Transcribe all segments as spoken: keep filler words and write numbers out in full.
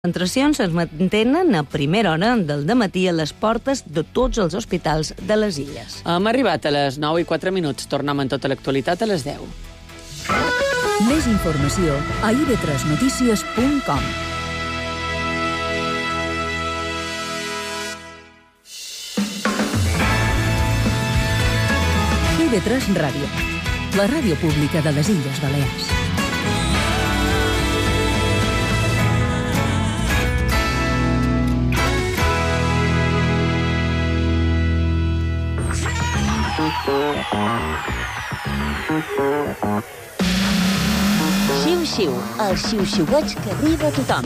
Concentracions es mantenen a primera hora del dematí a les portes de tots els hospitals de les illes. Hem arribat a les nou i quatre minuts. Tornem amb tota l'actualitat a les deu. Més informació a i ve tres notícies punt com. i ve tres Ràdio, la ràdio pública de les Illes Balears. Xiu-xiu, el xiu-xiueig que arriba a tothom.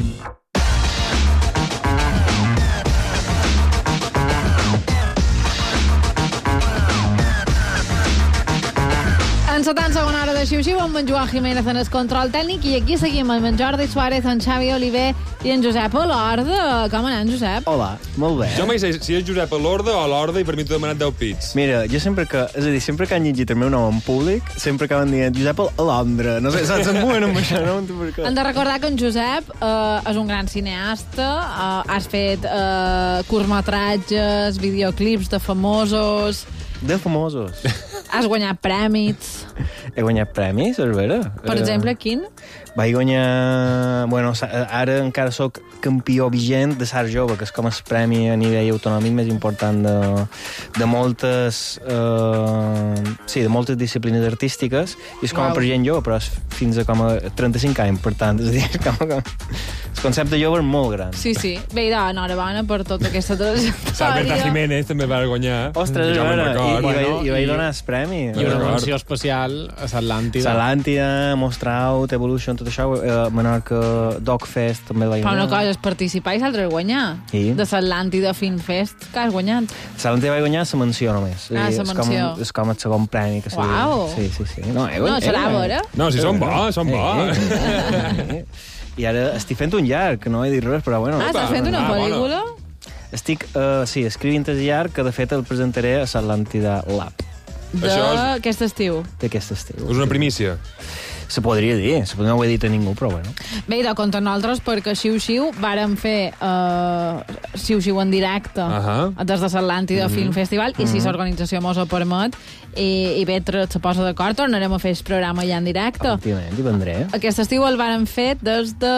En setanta segona hora de xiu-xiu amb en Joan Jiménez en el control tècnic i aquí seguim amb en Jordi Suárez, en Xavi Oliver i en Josep Olorda. Com anem, Josep? Hola, molt bé. Jo mai sé si és Josep Olorda o Olorda i per mi t'ho he demanat deu pits. Mira, jo sempre que, és a dir, sempre que han llegit el meu nom en públic, sempre acaben dient Josep Olondra. No sé, saps, em puguen amb això, no? Perquè... Hem de recordar que en Josep eh, és un gran cineasta, eh, has fet eh, curtmetratges, videoclips de famosos... De famosos. Has guanyat prèmits. He guanyat premis, és vera. Per exemple, quin? Vaig guanyar... Bueno, ara encara sóc campió vigent de Sart Jove, que és com el premi a nivell autonòmic més important de, de moltes... Eh, sí, de moltes disciplines artístiques, i és com wow. per gent jove, però és fins a com a trenta-cinc anys, per tant, és a dir, és com, com... el concepte jove és molt gran. Sí, sí. Bé, enhorabona per tota aquesta trajectòria. Salberta Jiménez també va guanyar. Ostres, és vera, i, i, bueno, i, i vaig donar el premi. I una menció especial a l'Atlàntida. L'Atlàntida, Mostraut, Evolution, tot això, eh, Menorca, Dogfest, també vaig Però donar. una cosa és participar i l'altra és guanyar. Sí. De l'Atlàntida Film Fest, que has guanyat? L'Atlàntida vaig guanyar la menció només. Ah, és la menció. Com, és com el segon premi. Que Uau. Sí, sí, sí. No, he No, guanyat, serà he a veure. No, si són bons, són bons. Eh, I ara estic fent un llarg, que no he dit res, però bueno. Ah, estàs fent una Ah, pel·lícula? Estic, uh, sí, escrivint el llarg, que de fet el presentaré a l'Atlàntida Lab D'aquest és... estiu. d'aquest estiu. És una primícia. Se podria dir, se podria, no ho he dit a ningú, però bueno. Bé, de contra nosaltres, perquè Xiu-Xiu vàrem fer uh, Xiu-Xiu en directe Uh -huh. des de l'Atlàntida mm -hmm. Film Festival, i si l'organització mos ho permet i, i Vetre se posa d'acord, tornarem a fer el programa ja en directe. Efectivament, hi vendré. Aquest estiu el vàrem fer des de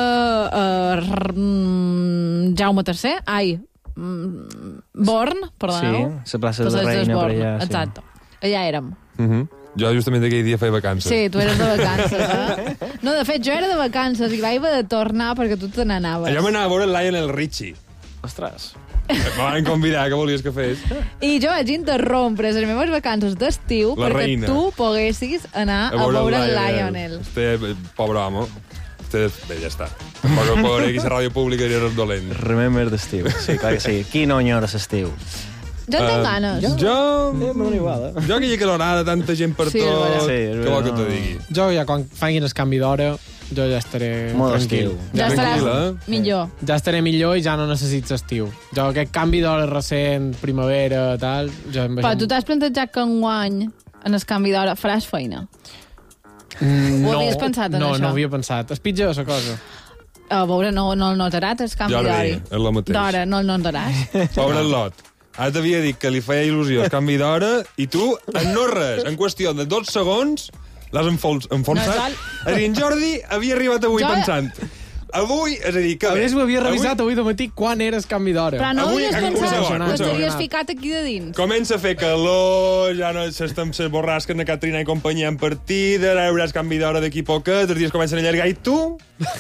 uh, Jaume tercer, ai, mm, Born, perdoneu. Sí, la plaça Pues de és Reina per Born, allà. Sí. exacte. Allà érem. Uh -huh. Jo justament aquell dia feia vacances. Sí, tu eres de vacances, eh? No, de fet, jo era de vacances i vaig haver de tornar perquè tu te n'anaves. Allò m'anava a veure el Lionel Richie. Ostres. Me van convidar, què volies que fes? I jo vaig interrompre les meves vacances d'estiu La perquè reina. tu poguessis anar a veure, el Lionel. Este pobre home. Este, bé, ja està. Tampoc el veure aquí a la ràdio pública i eres dolent. Remember d'estiu. Sí, clar que sí. Qui no enyora l'estiu? Jo en tinc Uh, ganes. Jo... Eh, però igual, eh? Jo aquella calorada, tanta gent per Sí, és tot... veritat. Sí, és Què vol que veritat. te digui? Jo ja quan facin el canvi d'hora, jo ja estaré Molt tranquil. estiu. Ja estaràs Tranquil·la, eh? millor. Ja estaré millor i ja no necessito estiu. Jo aquest canvi d'hora recent, primavera, tal... Jo em Però tu t'has plantejat que enguany, en el canvi d'hora, faràs feina? Mm, Ho no, havies pensat en no, això? No, no havia pensat. És pitjor, la cosa. A veure, no, no el notaràs, el canvi Jordi, d'hora. és el mateix. D'hora, no el notaràs. Pobre el Lot. Ara t'havia dit que li feia il·lusió el canvi d'hora i tu, en no res, en qüestió de dos segons, l'has enfons, enfonsat. No, tal. És a dir, en Jordi havia arribat avui Jo- pensant... Avui, és a dir, que A bé, més, ho havia revisat avui avui de matí quan era el canvi d'hora. Però no Avui- havies un pensat, segon, un l'estaries segon. ficat aquí de dins. Comença a fer calor, ja no s'estan les borrasques de Catrina i companyia en partida, ara hi hauràs canvi d'hora d'aquí poquet, els dies comencen a allargar i tu...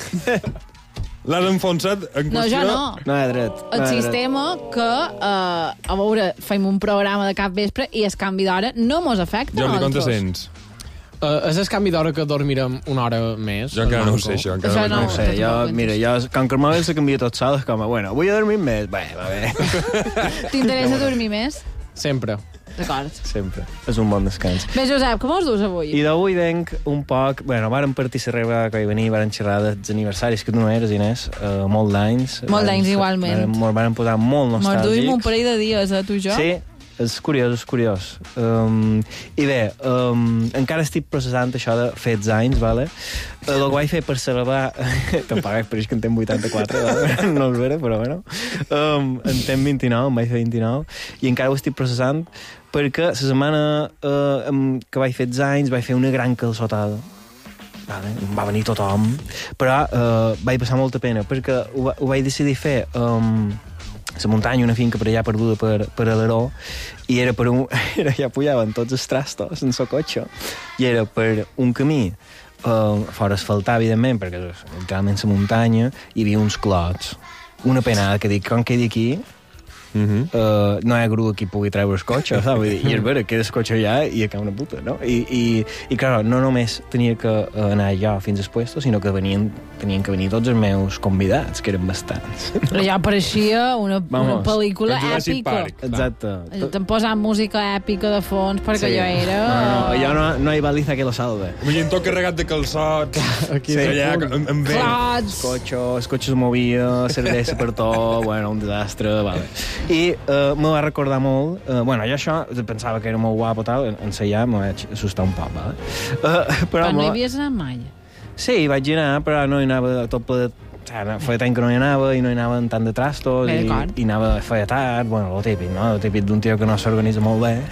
L'has enfonsat en No, qüestió... jo no. No hi ha dret. El no hi ha dret. sistema que, eh, a veure, fem un programa de cap vespre i el canvi d'hora no mos afecta a Jordi, com te nosaltres. sents? Uh, és el canvi d'hora que dormirem una hora més. Jo encara no ho Manco. sé, això. Això Encara no no, No ho ho sé. sé, jo, mira, jo, com que el mòbil se canvia tot sol, és com, bueno, vull dormir més. Bé, va bé. T'interessa dormir més? Sempre. D'acord. Sempre. És un bon descans. Bé, Josep, com us dus avui? I d'avui venc un poc... Bueno, vàrem partir la reba que vaig venir, vàrem xerrar dels aniversaris que tu no eres, Inés, uh, molt d'anys. Molt d'anys, Vàrem- igualment. Vàrem, vàrem posar molt Mos nostàlgics. duim un parell de dies, eh, tu i jo? Sí, és curiós, és curiós. Um, I bé, um, encara estic processant això de fets anys, vale? El que vaig fer per celebrar... Tampoc pareix que en tenc vuitanta-quatre, vale? No és vera, però bueno. Um, en tenc vint-i-nou, em vaig fer vint-i-nou, i encara ho estic processant perquè la setmana uh, que vaig fer anys vaig fer una gran calçotada. Vale? Va venir tothom, però uh, vaig passar molta pena perquè ho, ho vaig decidir fer um, la muntanya, una finca per allà perduda per, per Alaró, i era per un... Era, ja pujaven tots els trastos sense cotxe, i era per un camí uh, fora asfaltar, evidentment, perquè literalment la muntanya hi havia uns clots. Una penada que dic, com quedi aquí... Uh-huh. Uh, no hi ha grua que pugui treure el cotxe, saps? Vull dir, i és vera, queda el cotxe allà i acaba una puta, no? I, i, i clar, no només tenia que anar jo fins al puesto, sinó que venien, tenien que venir tots els meus convidats, que eren bastants. Ja pareixia una, una pel·lícula èpica. Exacte. T'han posat música èpica de fons perquè sí. jo era... No, no, jo no, no hi baliza que lo salve. Imagina tot carregat de calçots, aquí sí, allà, amb, amb vent. Clots. El cotxe, el cotxe es movia, cervesa per tot, bueno, un desastre, vale. I uh, me va recordar molt... Uh, bueno, jo això pensava que era molt guapo, tal, en, en sellar me vaig assustar un poc, vale? Uh, però però no me... hi havies anat mai? Sí, hi vaig anar, però no hi anava tot ple de... O sigui, feia tant que no hi anava i no hi anava en tant de trastos i, i anava feia tard, bueno, el típic, no? El típic d'un tio que no s'organitza molt bé.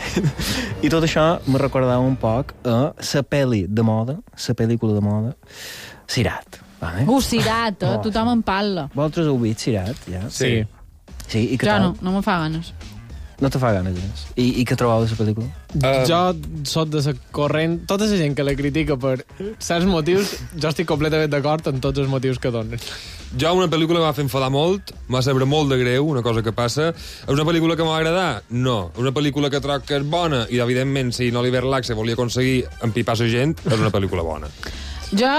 I tot això me recordava un poc a la pel·li de moda, la pel·lícula de moda, Sirat. Vale? Uh, Sirat, eh? Oh, Tothom en parla. Vosaltres heu vist Sirat, ja? Sí. Sí, i què jo tal? no, no me fa ganes. No te fa ganes, gens. I, i què trobeu de la pel·lícula? Um... Jo soc de la corrent... Tota la gent que la critica per certs motius, jo estic completament d'acord en tots els motius que donen. Jo una pel·lícula que m'ha fet enfadar molt, m'ha saber molt de greu, una cosa que passa. És una pel·lícula que m'ha agradat? No. Una pel·lícula que troc que és bona i, evidentment, si Oliver Laxe volia aconseguir empipar la gent, és una pel·lícula bona. Jo,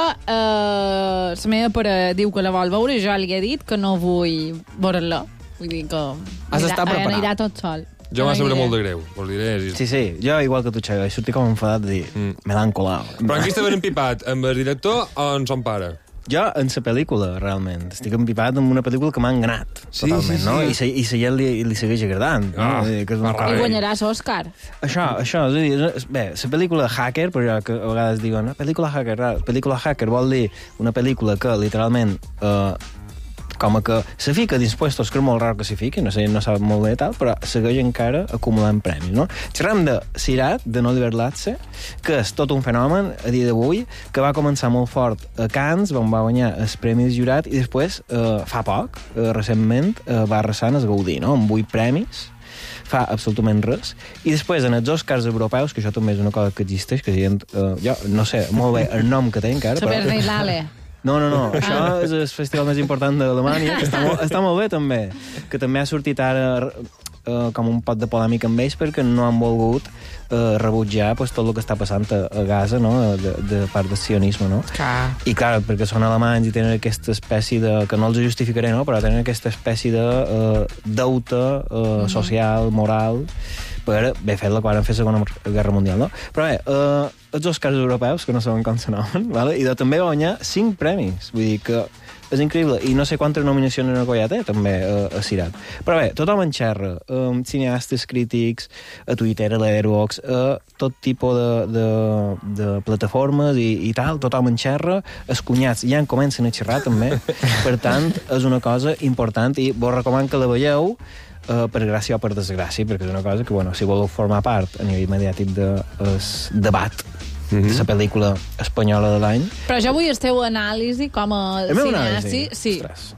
eh, la meva pare diu que la vol veure, jo li he dit que no vull veure-la. Vull dir que Has d'estar preparat. Anirà tot sol. Jo m'ha sabut molt de greu, us diré. Sí, sí, jo igual que tu, Xavi, vaig sortir com enfadat de dir, mm. me l'han colat. Però en qui està ben empipat? Amb el director o en son pare? Jo, en la pel·lícula, realment. Estic empipat amb una pel·lícula que m'ha enganat, sí, totalment, sí, sí. no? I, se, i la gent li, li segueix agradant. Ah, no? Que és una I guanyaràs Òscar. Això, això, és a dir, és, bé, la pel·lícula Hacker, però que a vegades diuen, no, pel·lícula Hacker, la pel·lícula Hacker vol dir una pel·lícula que, literalment, eh, com que se fica dins puestos que és molt rar que s'hi fiqui, no sé, no sap molt bé tal, però segueix encara acumulant premis, no? Xerram de Sirat, de Oliver Laxe, que és tot un fenomen a dia d'avui, que va començar molt fort a Cannes, on va guanyar el premi de jurat, i després, eh, fa poc, eh, recentment, eh, va arrasar en el Gaudí, no? Amb vuit premis, fa absolutament res. I després, en els Oscars europeus, que això també és una cosa que existeix, que gent, eh, jo no sé molt bé el nom que té encara, Super però... Neilale. No, no, no, això és el festival més important d'Alemanya, que està molt, està molt bé també, que també ha sortit ara eh, com un pot de polèmica amb ells perquè no han volgut eh, rebutjar pues, tot el que està passant a, a Gaza, no? de, de part del sionisme, no? Clar. I clar, perquè són alemanys i tenen aquesta espècie de, que no els justificaré, no? Però tenen aquesta espècie de uh, deute uh, mm-hmm. social, moral, per haver fet la quan han fet la Segona Guerra Mundial, no? Però bé, uh, els Oscars europeus, que no saben com s'anomen, vale? I de, també va guanyar cinc premis, vull dir que és increïble, i no sé quantes nominacions en el Goya té, també, a, a Sirat. Però bé, tothom en xerra, um, cineastes, crítics, a Twitter, a l'Airbox, a tot tipus de, de, de plataformes i, i tal, tothom en xerra, els cunyats ja en comencen a xerrar, també, per tant, és una cosa important, i vos recomano que la veieu, Uh, per gràcia o per desgràcia, perquè és una cosa que, bueno, si voleu formar part a nivell mediàtic del de, debat mm-hmm. de la pel·lícula espanyola de l'any... Però jo vull el teu anàlisi com a cineasti. Sí. Ostres.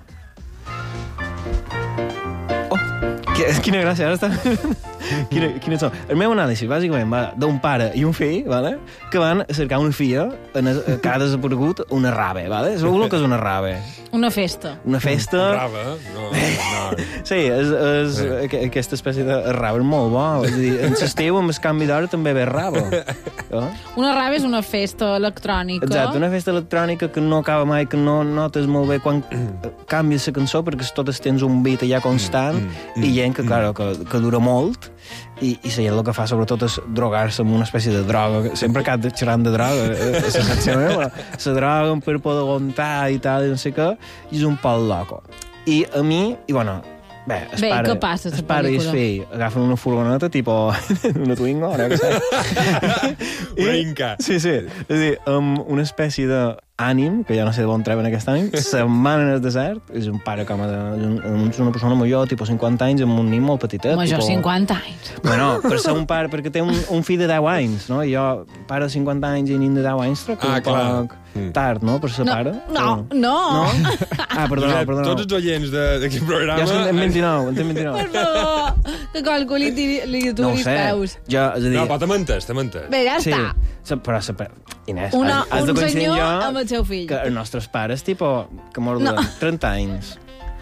Oh, quina gràcia, ara està... quina, quina són? El meu anàlisi, bàsicament, va d'un pare i un fill, vale? Que van a cercar una filla en el, que ha desaparegut una rave, vale? Sabeu el que és una rave? Una festa. Una festa... Rave? No, no. Sí, és, és sí. Aquesta espècie de rave és molt bo. És a dir, en l'estiu, amb el canvi d'hora, també ve rave. No? Una rave és una festa electrònica. Exacte, una festa electrònica que no acaba mai, que no notes molt bé quan canvies la cançó, perquè totes tens un beat allà constant, mm, mm, i gent que, claro, que, que dura molt, i, i la gent el que fa sobretot és drogar-se amb una espècie de droga. Sempre que has xerrant de droga, és la secció meva, se droguen per poder aguantar i tal, i no sé què, i és un poc loco. I a mi, i bueno, Bé, es Bé, pare, què passa, es la pare i es pel·lícula? fill agafen una furgoneta, tipo una Twingo, no que sé. Una Inca. Sí, sí. És a dir, amb una espècie d'ànim, que ja no sé d'on treuen aquest ànim, se'n van en el desert, és un pare com a de, és una persona major, tipus cinquanta anys, amb un nen molt petitet. Major, tipus... cinquanta anys. Bueno, per ser un pare, perquè té un, un fill de deu anys, no? I jo, pare de cinquanta anys i nen de deu anys, troc Ah, un clar. poc tard, no?, per ser No, pare. no, no. No? Ah, perdoneu, Josep, perdoneu. tots els oients de- d'aquest programa... Ja són en vint-i-nou, en tinc vint-i-nou. Per favor, que calculi li No ho turis sé. peus. Jo, és a dir... No, però t'he mentès, t'he mentès. Bé, ja Sí, està. se- però, se, Inés, Una, has, has de un coincidir senyor jo amb el seu fill. que els nostres pares, tipo, que mort No. de trenta anys.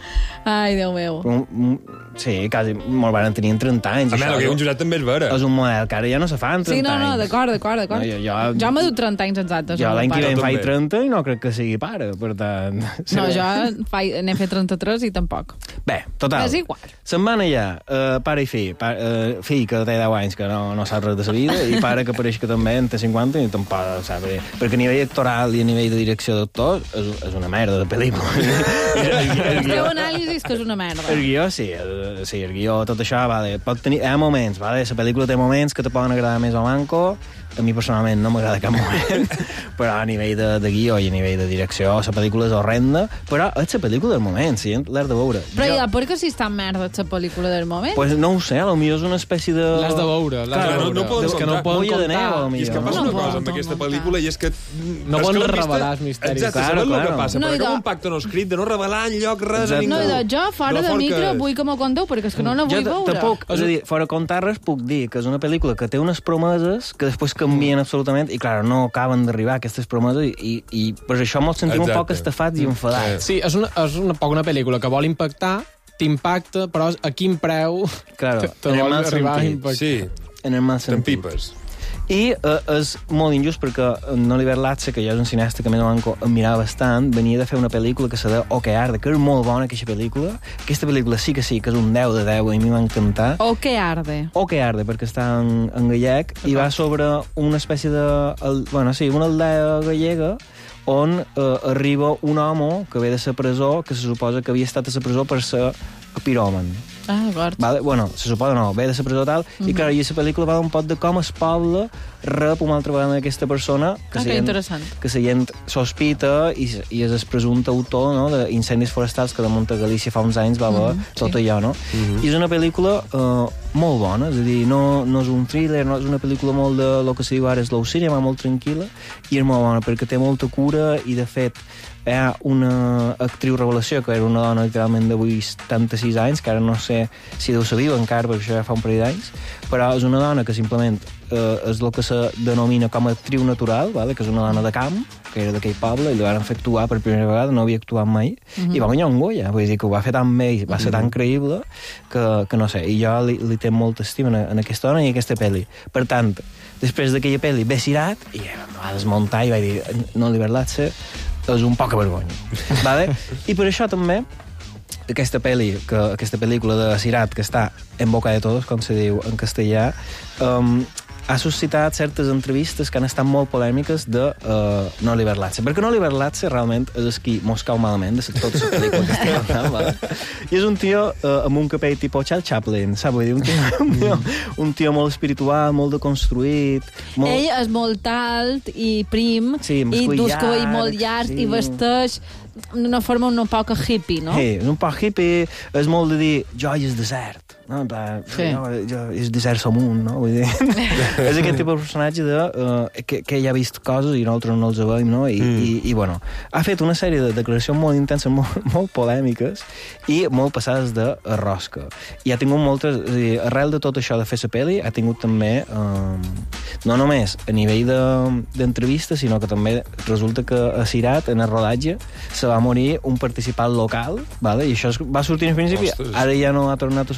Ai, Déu meu. Un, un, sí, quasi, molt van tenir trenta anys. A això més, el que és- diu en Josep també és vera. És un model que ara ja no se fa en trenta Sí, no, no, anys. d'acord, d'acord, d'acord. No, jo- jo- jo m'he dut trenta anys exactes. Jo amb l'any el que pare. ve en faig també. trenta i no crec que sigui pare, per tant... No, jo faig, n'he fet trenta-tres i tampoc. Bé, total. És igual. Se'n van allà, uh, pare i fill. Pa, uh, fill que té deu anys, que no, no sap res de sa vida, i pare que pareix que també en té cinquanta i tampoc sap res. Perquè a nivell actoral i a nivell de direcció d'actor és, és una merda de pel·lícula. el, el, el, Feu guió, anàlisis que és una merda. el guió, sí, el, sí, el guió, tot això, vale, pot tenir... Hi ha moments, vale? La pel·lícula té moments que te poden agradar més o manco, a mi personalment no m'agrada cap moment, però a nivell de, de guió i a nivell de direcció la pel·lícula és horrenda, però és la pel·lícula del moment, sí, l'has de veure. Però ja, per què si està en merda la pel·lícula del moment? Pues no ho sé, potser és una espècie de... L'has de veure, l'has Clar, de no- veure. no poden és que no contar. poden Boia de neu, contar. potser. I és que passa No una pot, cosa amb no, aquesta no, pel·lícula i és que... No és poden que l'hem vista- revelar els misteris. Exacte, Claro, sabem el claro. que passa, No, però i que de- un pacte no escrit de no revelar enlloc res Exacte. a ningú. No, i de jo, fora lo de fort micro, que és. vull que m'ho conteu, perquè és que no la vull Jo t- veure. tampoc, és a dir, fora contar res, puc dir que és una pel·lícula que té unes promeses que després canvien absolutament i, clar, no acaben d'arribar aquestes promeses i, i, i per això mos sentim Exacte. un poc estafats i enfadats. Sí, és una, és una poc una pel·lícula que vol impactar, t'impacta, però a quin preu Claro, te, te en el vol mal arribar a sentit. impactar. Sí, En el mal sentit. t'empipes. I eh, és molt injust perquè en Oliver Latze, que ja és un cineasta que més o menys em mirava bastant, venia de fer una pel·lícula que se deia O que arde, que és molt bona aquesta pel·lícula. Aquesta pel·lícula sí que sí, que és un deu de deu i a mi m'ha encantat. O que arde. O que arde, perquè està en, en gallec, i va sobre una espècie de... El, bueno, sí, una aldea gallega on eh, arriba un home que ve de la presó, que se suposa que havia estat a la presó per ser piròman. Ah, d'acord. Vale? Bueno, se suposa no, ve de la presó tal, mm -hmm. i clar, i la pel·lícula va un pot de com el poble rep una altra vegada aquesta persona que, Ah, se que gent- interessant. que la gent sospita i, i és el presumpte autor no, d'incendis forestals que damunt a Galícia fa uns anys va haver mm -hmm, tot sí. allò, no? Mm -hmm. I és una pel·lícula uh, molt bona, és a dir, no, no és un thriller, no és una pel·lícula molt de lo que se diu ara slow cinema, molt tranquil·la, i és molt bona perquè té molta cura i, de fet, hi ha una actriu revelació que era una dona literalment de vuitanta-sis anys, que ara no sé si deu ser viu encara, perquè això ja fa un parell d'anys, però és una dona que simplement eh, és el que se denomina com a actriu natural, vale? Que és una dona de camp, que era d'aquell poble, i li van fer actuar per primera vegada, no havia actuat mai, mm -hmm. i va guanyar un Goya, vull dir que ho va fer tan bé i va ser tan creïble que, que no sé, i jo li, li tenc molta estima en, en aquesta dona i en aquesta pel·li. Per tant, després d'aquella pel·li ve Sirat, i em va desmuntar i vaig dir, no, Oliver Latze és un poca vergonya. Vale? I per això també aquesta pel·li, que, aquesta pel·lícula de Sirat, que està en boca de todos, com se diu en castellà, um, ha suscitat certes entrevistes que han estat molt polèmiques de uh, no Oliver Latze. Perquè no Oliver Latze realment és el qui mos cau malament de tota la pel·lícula que estic parlant, vale? I és un tio uh, amb un capell tipus Charles Chaplin, saps? Vull dir, un tio, un tio, un tio molt espiritual, molt deconstruït... Molt... Ell és molt alt i prim, Sí, amb i els dus cabells cabell molt llargs, llarg sí. i vesteix d'una forma una poca hippie, no? Sí, és un poc hippie, és molt de dir, jo i el desert, no? En plan, Sí. jo, jo, el desert som un, no? Vull dir, és aquest tipus de personatge de, uh, que, que ja ha vist coses i nosaltres no els veiem, no? I, mm. i, i bueno, ha fet una sèrie de declaracions molt intenses, molt, molt polèmiques i molt passades de rosca. I ha tingut moltes, és a dir, arrel de tot això de fer la pel·li, ha tingut també, um, no només a nivell de- d'entrevistes, sinó que també resulta que a Sirat, en el rodatge, se va morir un participant local, vale? I això es, va sortir al principi, Ostres. ara ja no ha tornat a sortir,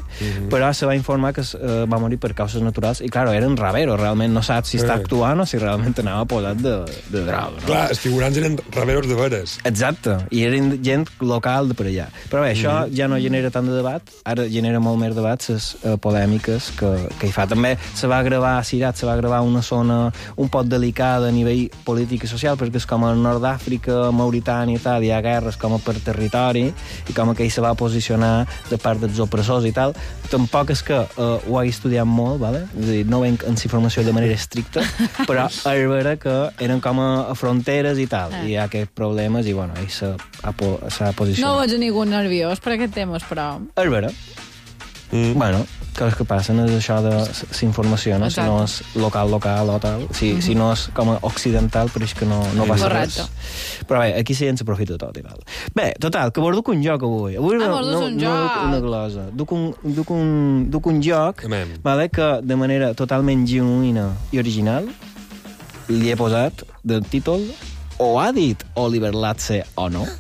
Mm-hmm. Però se va informar que uh, va morir per causes naturals i, clar, eren raveros, realment no saps si està Eh. actuant o si realment anava posat de, de droga. No? Clar, els figurants eren raveros de veres. Exacte, i eren gent local de per allà. Però bé, això Mm-hmm. ja no genera tant de debat, ara genera molt més debat les uh, polèmiques que, que hi fa. També se va gravar a Cirat, se va gravar una zona un poc delicada a nivell polític i social, perquè és com a Nord d'Àfrica, Mauritània i tal, hi ha guerres com a per territori, i com que ell se va posicionar de part dels opressors i tal. Tampoc és que uh, ho hagi estudiat molt, vale? És a dir, no venc en informació de manera estricta, però és vera que eren com a, a fronteres i tal, Eh. i hi ha aquests problemes, i bueno, ell s'ha po No posicionat. veig a ningú nerviós per aquest tema, però... És vera. Mm. Bueno, coses que passen és això de s- s- informació, no? Si no és local, local o tal. Si, mm-hmm. si no és com a occidental, però és que no, no passa Correcte. res. Però bé, aquí sí ens aprofita de tot i tal. Bé, total, que vos duc un joc avui. Avui Ah, no, vos dus no, un no joc. duc una glosa. Duc un, duc un, duc un joc Amén. vale, que de manera totalment genuïna i original li he posat de títol o ha dit Oliver Latze o no.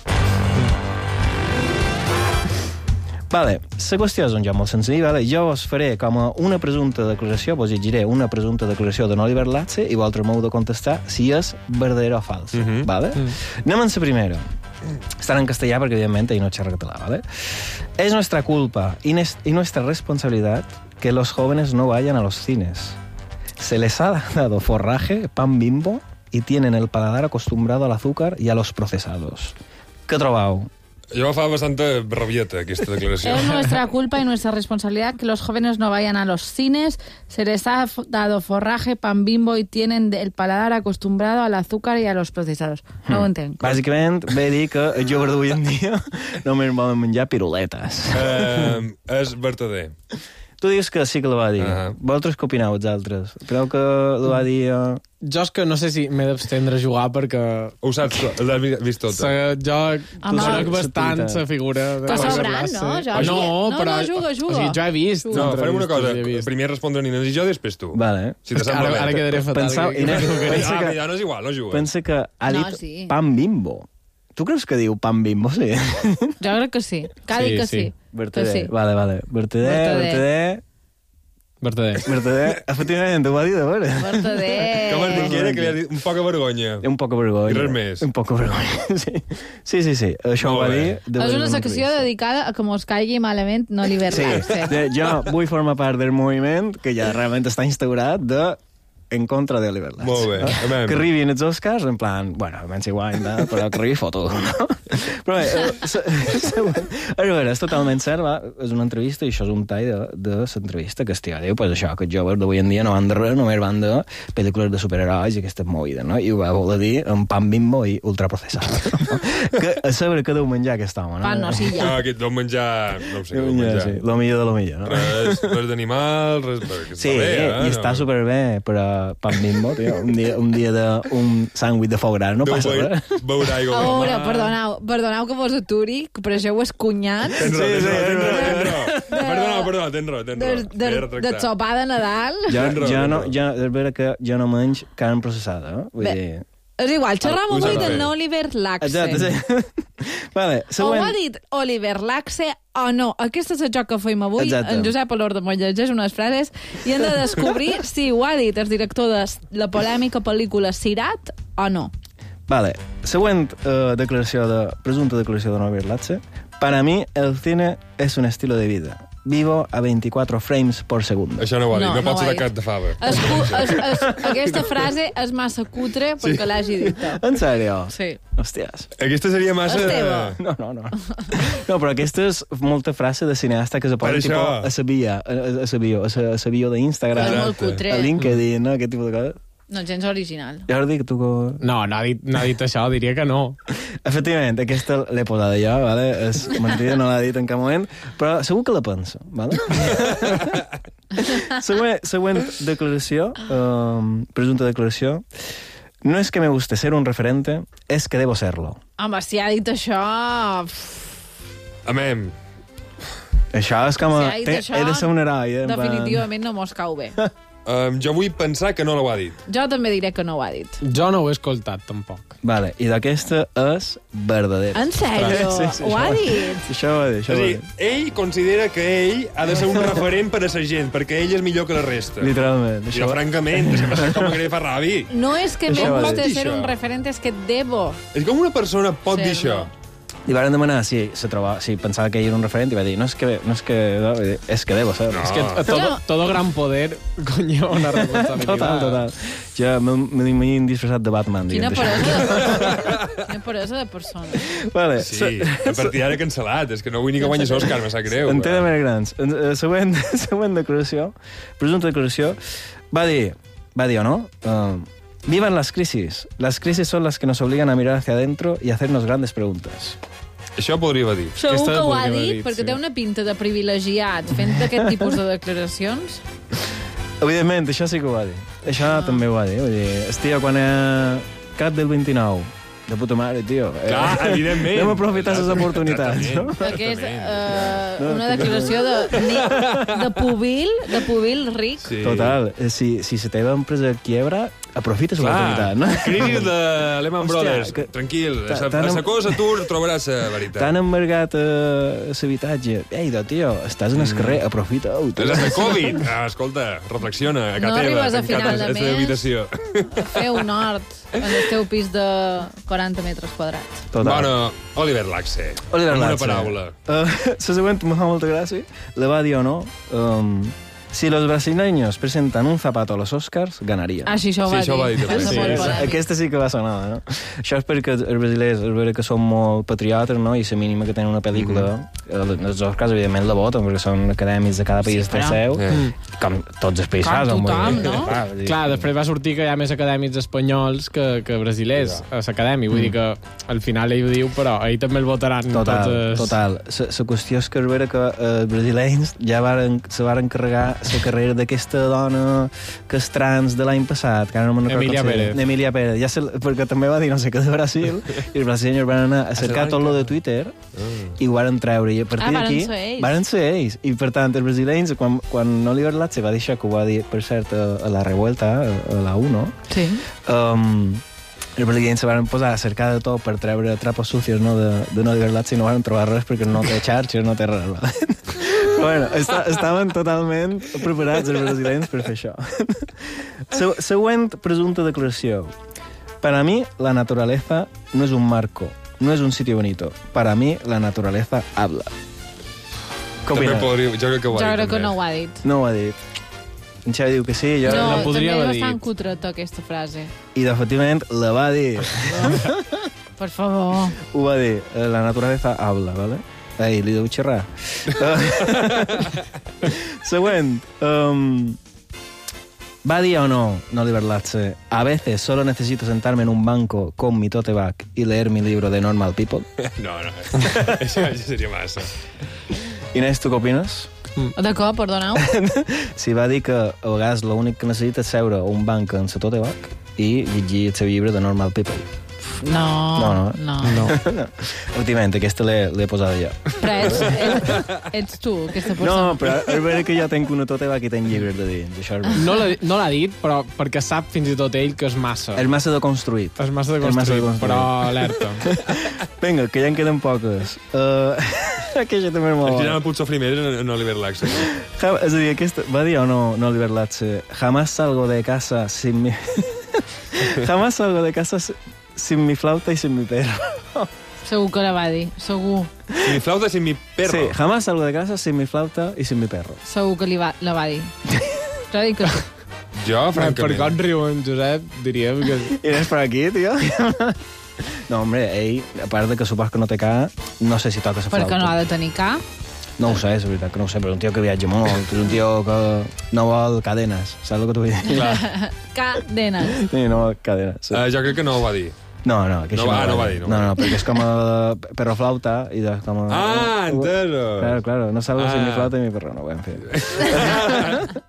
Vale, la qüestió és un joc molt senzill, vale? Jo us faré com a una presumpta declaració, vos llegiré una presumpta declaració de Oliver Latze i vosaltres m'heu de contestar si és verdadera o falsa, Mhm. vale? Anem en la primera. Estarà en castellà perquè, evidentment, ell no xerra català, ¿vale? Es nuestra culpa y, nes- y nuestra responsabilidad que los jóvenes no vayan a los cines. Se les ha dado forraje, pan Bimbo, y tienen el paladar acostumbrado al azúcar y a los procesados. Què trobau? Jo fa bastanta rabieta, aquesta declaració. Es nuestra culpa y nuestra responsabilidad que los jóvenes no vayan a los cines. Se les ha f- dado forraje, pan Bimbo y tienen el paladar acostumbrado al azúcar y a los procesados. No ho entenc. Bàsicament, ve a dir que els joves d'avui en dia només volen menjar piruletes. Eh, és verdader. Tu dius que sí que la va dir. Ahà. Vosaltres què opineu, els altres? Creu que la va dir... Uh... Jo és que no sé si m'he d'abstendre a jugar perquè... Ho saps, l'has vi- vist tota. Se, jo Home. conec bastant Sa la figura de Però Oliver sabrà, Latze. no, Jordi? No, No, però... no, juga, juga. O sigui, jo he vist. No, farem una cosa. entrevistes i he vist. Primer respondre Inés i jo, després tu. Vale. Si te És que sembla ara, bé. ara quedaré fatal. Pensau, que- Inés, que- pensa Ah, que- mira, no és igual, no juga. Pensa que ha No, dit sí. pan Bimbo. Tu creus que diu pan Bimbo, sí? Jo crec que sí. Que ha Sí, dit que sí. sí. Vertader. Que sí. Vale, vale. Vertader, Vertader. vertader... Verdader. Vertader, efectivament, ho va dir de veure. Vertader. Com has dit que era? Que li has dit un poc de vergonya. Un poc de vergonya. I res més. Un poc de vergonya, sí. Sí, sí, sí. Això ho Molt va bé. dir... de És veure una una secció entrevista. dedicada a que mos caigui malament no Sí, liberar-se. de, jo vull formar part del moviment que ja realment està instaurat de en contra de Oliver Latze. Molt bé, amén. Que arribin els Oscars, en plan, bueno, almenys igual, no? Però que arribi foto, no? Però bé, eh, se- següent. A veure, és totalment cert, va? És una entrevista i això és un tall de, de l'entrevista que es tio, diu, pues això, que els joves d'avui en dia no van de res, només van de pel·lícules de superherois i aquestes movides, no? I ho va voler dir amb pan Bimbo i ultraprocessat. No? Que a saber què deu menjar aquest home, no? Pan no, sí, No, ja. aquest deu menjar... No ho sé, Deu deu menjar, menjar. sí. Lo millor de lo millor, no? Res, res d'animal, res... perquè Sí, està bé, eh? i està No. superbé, però pan Bimbo, tio, un dia, un dia d'un sàndwich de foie gras no Deu passa beure- res. beure aigua A amb la veure, mà. perdoneu, perdoneu que vos aturi, però això ho és cunyat Tens raó, Sí, tens sí, raó, tens raó, sí. tens raó. Perdona, perdona, tens raó, tens de, raó. de, M'he de retractat. sopar de Nadal. Jo, Tens raó, jo, tens no, raó. jo, és vera que jo no menys carn processada, eh? Vull Bé, dir... És igual, xerram Ho avui saps de bé. no Oliver Latze. Exacte, sí. Vale, O ho següent... ha dit Oliver Latze o no. Aquest és el joc que fem avui. Exacte. En Josep Olorda m'ho llegeix unes frases i hem de descobrir si ho ha dit el director de la polèmica pel·lícula Cirat o no. Vale, següent uh, declaració de, presumpta declaració de Oliver Latze. Para mí, el cine es un estilo de vida. Vivo a veinticuatro frames por segundo. Això no ho ha dit, No, no, no pot ho ser ha de dit. cap de fava. Es, es, es, aquesta frase és massa cutre perquè l'hagi dit. En sèrio? Sí. Hòsties. Aquesta seria massa... És teva. No, no, no. No, però aquesta és molta frase de cineasta que se posa Per tipo, això. a sa bio, a, a sa bio, a sa, a sa bio d'Instagram, És molt cutre. a LinkedIn, no? Aquest tipus de coses. No, gens original. Jordi, que tu... co- No, no ha, dit, no ha dit això, diria que no. Efectivament, aquesta l'he posada jo, vale? És mentida, no l'ha dit en cap moment, però segur que la penso, vale? següent, següent declaració, um, presunta declaració. No es que me guste ser un referente, es que debo serlo. Home, si ha dit això... pff, Amém. Això és com a... Si ha dit Té- això, he de ser un heroi, eh? en plan- definitivament no mos cau bé. um, jo vull pensar que no l'ho ha dit. Jo també diré que no ho ha dit. Jo no ho he escoltat, tampoc. Vale, i d'aquesta és verdadera. En sèrio? Sí, sí, Ho ha això- dit? Això ho va dir, això És ho a va dir, dir. ell considera que ell ha de ser un referent per a la gent, perquè ell és millor que la resta. Literalment. I Això... jo, francament, és que m'està com a greu fa ràbi. No és que Això me va guste dir ser això. un referente, és que debo. És com una persona pot dir això. Serlo. Li van demanar si, se trobava, si pensava que ell era un referent i va dir, no és que, no és que, no, és que debo ser. No. És que a todo, No. todo gran poder conlleva una responsabilitat. Total, total. Jo me, me l'imagino disfressat de Batman. Quina dient això. peresa de persona. Quina peresa de persona. Vale, Sí, a partir d'ara cancel·lat. És que no vull ni que guanyis Òscar, me sap greu. En té de més grans. En- eh, Següent, següent declaració, presumpta declaració, va dir, va dir o no, uh, vivan las crisis. Las crisis son las que nos obligan a mirar hacia adentro y hacernos grandes preguntas. Això podria haver dit. Segur Aquesta que ho ha podria haver dit, dit, perquè sí. té una pinta de privilegiat fent aquest tipus de declaracions. Evidentment, això sí que ho va dir. Això ah. també ho va dir. Vull dir, hòstia, quan era cap del vint-i-nou, de puta mare, tio. Clar, evidentment. Anem a aprofitar les oportunitats, no? Perquè és Exactament. uh, una declaració de, ni- de pubil, de pubil ric. Sí. Total, eh, si, si la teva empresa quiebra, aprofites l'oportunitat, no? Crisi de Lehman Hòstia, Brothers. que- Tranquil, Ta- a tan sa em- cosa tu trobaràs la veritat. T'han embargat eh, l'habitatge. Ei, de tio, estàs en el carrer, aprofita-ho. És la Covid. Ah, escolta, reflexiona a casa No teva. arribes a tancat final de a la mes. habitació. Feu nord en el teu pis de quaranta metres quadrats. Total. Bueno, Oliver Laxe. Oliver Amb una Laxe. paraula. Uh, la següent me fa molta gràcia. La va dir o no. Um, si los brasileños presentan un zapato a los Oscars, ganarían. Ah, sí, això ho Sí, va això ho va dir dir. també. És Sí, molt és- polèmic. Aquesta sí que va sonar, no? Això és perquè els brasilers, és vera que són molt patriotes, no? I la mínima que tenen una pel·lícula, mm -hmm. els Oscars, evidentment, la voten, perquè són acadèmics de cada país Sí, del però- seu, Eh. com tots els països. Com vull tothom, dir. no? Clar, vull dir- Clar, després va sortir que hi ha més acadèmics espanyols que, que brasilers a l'acadèmia. Vull dir que al final ell ho diu, però ahir també el votaran Total, tots els... total. La qüestió és que és vera que eh, els brasileños ja varen, se varen carregar la carrera d'aquesta dona que és trans de l'any passat, que ara no me'n recordo Emilia com se diu. Pérez. Emilia Pérez. Ja se, perquè també va dir no sé què de Brasil, i els brasileños van anar a cercar tot lo de Twitter i ho varen treure. I a partir Ah, varen d'aquí... ser ells. Varen ser ells. I per tant, els brasileños, quan, quan Oliver Laxe va dir això, que ho va dir, per cert, a, a la revuelta, a, a la U, no? Sí. Um, els brasileños se van posar a cercar de tot per treure trapos sucios, no, de, de Oliver Laxe i no van trobar res perquè no té xarxes, no té res. Vale? Bueno, està, estaven totalment preparats els brasileños per fer això. Se, següent presumpta declaració. Para mí, la naturaleza no es un marco, no es un sitio bonito. Para mí, la naturaleza habla. Què També opines? podria, jo crec que ho Jo ha dit. crec que també. no ho ha dit. No ho ha dit. En Xavi diu que sí, jo... No, la també podria és haver bastant dit. cutreta, aquesta frase. I, efectivament, la va dir. Per favor. Ho va dir. eh, La naturaleza habla, ¿vale? Ei, li deu xerrar. Següent. Um, ¿Va dir o no, no Oliver Laxe? A veces solo necesito sentarme en un banco con mi tote bag y leer mi libro de Normal People. No, no. Això, això seria massa. Inés, tu què opines? D'acord, perdoneu. Si va dir que a vegades l'únic que necessita és seure a un banc en sa tote bag i llegir el seu llibre de Normal People. No, No, no. no. No. No. Efectivament, aquesta l'he l'he posada jo. Però ets, ets, ets tu, aquesta persona. No, però és vera que jo tenc una tote bag i tenc llibres de dins. Això és... No l'ha no l'ha dit, però perquè sap fins i tot ell que és massa. És massa de construït. És massa de És massa de construir, construir. però alerta. Vinga, que ja en queden poques. Uh, aquesta també és molt Aquí ja bona. no puc sofrir més en, en Oliver Laxe. Ja, és a dir, aquesta, va dir o no, no Oliver Laxe? Jamás salgo de casa sin mi... Jamás salgo de casa si- sin mi flauta y sin mi perro. Segur que la va dir, segur. Mi flauta sin mi perro. Sí, jamás salgo de casa sin mi flauta y sin mi perro. Segur que li va, la va dir. Jo dic que sí. Jo, Per francament. com riu en Josep, diríem que... I eres per aquí, tio? No, hombre, ell, a part de que supos que no té ca, no sé si toca la flauta. Perquè no ha de tenir ca. No ho sé, és veritat que no ho sé, però és un tio que viatja molt, és un tio que no vol cadenes, saps el que t'ho vull dir? Clar. Cadenes. Sí, no vol cadenes. Sí. Uh, jo crec que no ho va dir. No, no, que No això va- no va dir, no No, va no, perquè és com a perro flauta i de, com a... Ah, entero. Claro, claro, no salgo sin Ah. mi flauta y mi perro, no, en fi.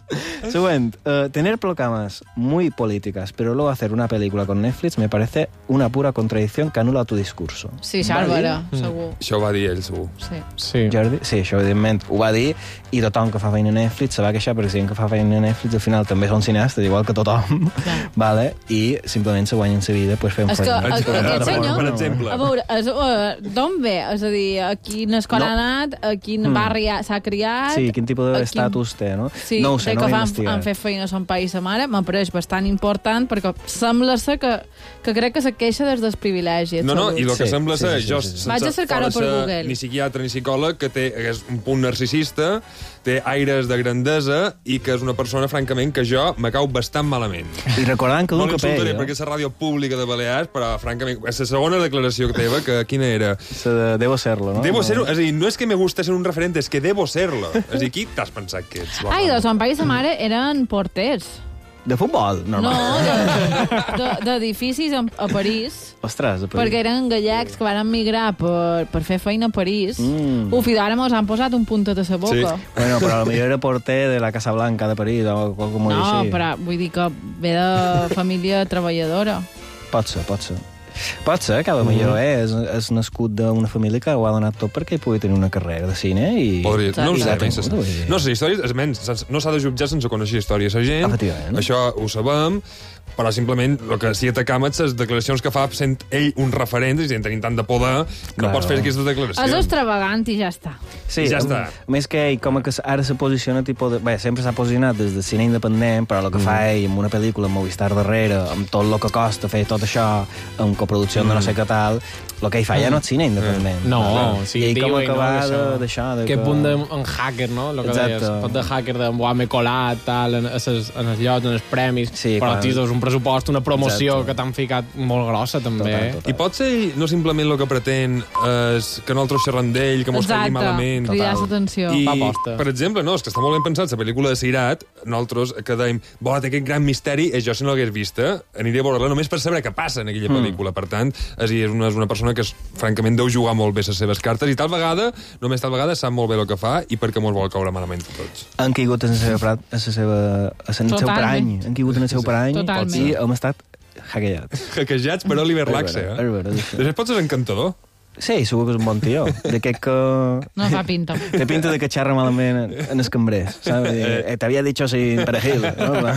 Següent. Uh, tener proclamas muy políticas, pero luego hacer una película con Netflix me parece una pura contradicción que anula tu discurso. Sí, això és vera, segur. Això ho va dir ell, segur. Sí. Sí. Jordi? Sí, això evidentment ho va dir i tothom que fa feina a Netflix se va queixar perquè si gent que fa feina a Netflix al final també són cineastes, igual que tothom, vale? I simplement se guanyen la vida pues, fent És que feina. aquest senyor, per exemple. a veure, és, uh, d'on ve? És a dir, a quina escola No. ha anat, a quin barri ha- s'ha criat... Sí, quin tipus a d'estatus té, no? Sí, no ho sé, de no que ho he fan, investigat. han fet feina a son país sa mare, m'ha pareix bastant important perquè sembla ser que, que crec que se queixa des dels privilegis. No, no, absoluts. i el que Sí, sembla sí, ser, sí, jo, sí, sí. sense Vaig a cercar-ho fora per ser Google. ni psiquiatre ni psicòleg, que té que és un punt narcisista, té aires de grandesa i que és una persona, francament, que jo me cau bastant malament. I recordant que No d'un que l'insultaré pell, perquè és la ràdio pública de Balears, però, francament, és la segona declaració que teva, que quina era? se debo serlo, no? Debo ser, és a dir, no és que me gusta ser un referent, és que debo serlo. És a dir, qui t'has pensat que ets? Ai, de son país sa mare eren porters. De futbol, No, normal. de- de- d'edificis a, a París. Ostres, de Perquè eren gallecs que van migrar per, per fer feina a París. Mm. Uf, i ara mos han posat un puntet a la boca. Sí. Bueno, però potser era porter de la Casa Blanca de París o com ho No, així. però vull dir que ve de família treballadora. Pot ser, pot ser. Pot ser, que potser eh, és, és nascut d'una família que ho ha donat tot perquè pugui tenir una carrera de cine i... Podria, no ho I sé, l'ha menys tingut, se- vull dir. no sé, històries, és menys, sense- no s'ha de jutjar sense conèixer històries a gent, Efectivament. això ho sabem, però simplement el que sí atacam és les declaracions que fa sent ell un referent i tenint tant de poder que Claro. pots fer aquestes És declaracions. extravagant i ja està. Sí, I ja a- està. A més que ell, com que ara se posiciona tipus de... Bé, sempre s'ha posicionat des de cine independent, però el que mm. fa ell amb una pel·lícula amb Movistar darrere, amb tot el que costa fer tot això, amb coproducció mm. de no sé què tal, el que ell fa ja no és cine independent. No, Vale? o I sigui, ell com diu, que no, va això- de- d'això... de Que que- punt de en hacker, no? Lo que Exacte. deies, pot de hacker de m'ho m'he colat, tal, en, en, els, en els llocs, en els premis, Sí, però quan- tio, és un pressupost, una promoció Exacte. que t'han ficat molt grossa, també. Total, eh? total. I pot ser ell no simplement el que pretén és que nosaltres xerrem d'ell, que mos caigui malament. cridar Total. l'atenció. I, Fa aposta. per exemple, no, és que està molt ben pensat la pel·lícula de Sirat, nosaltres que dèiem, bo, té aquest gran misteri, i jo si no l'hagués vista, aniria a veure-la només per saber què passa en aquella pel·lícula. Per tant, és, a dir, és, una, és una persona que, és, francament, deu jugar molt bé les seves cartes, i tal vegada, només tal vegada, sap molt bé el que fa i perquè mos vol caure malament a tots. Han caigut en la seva, prat- en la seva, en el seu Totalment. parany. Han caigut en el seu parany Totalment. i hem estat hackejats. Hackejats per Oliver Laxe, És eh? vera, és vera, és això. Després pots ser encantador. Sí, segur que és un bon tio. D'aquest que... No fa pinta. Té pinta de que xerra malament en, en els cambrers, saps? Eh, T'havia dit això sin perejil, no?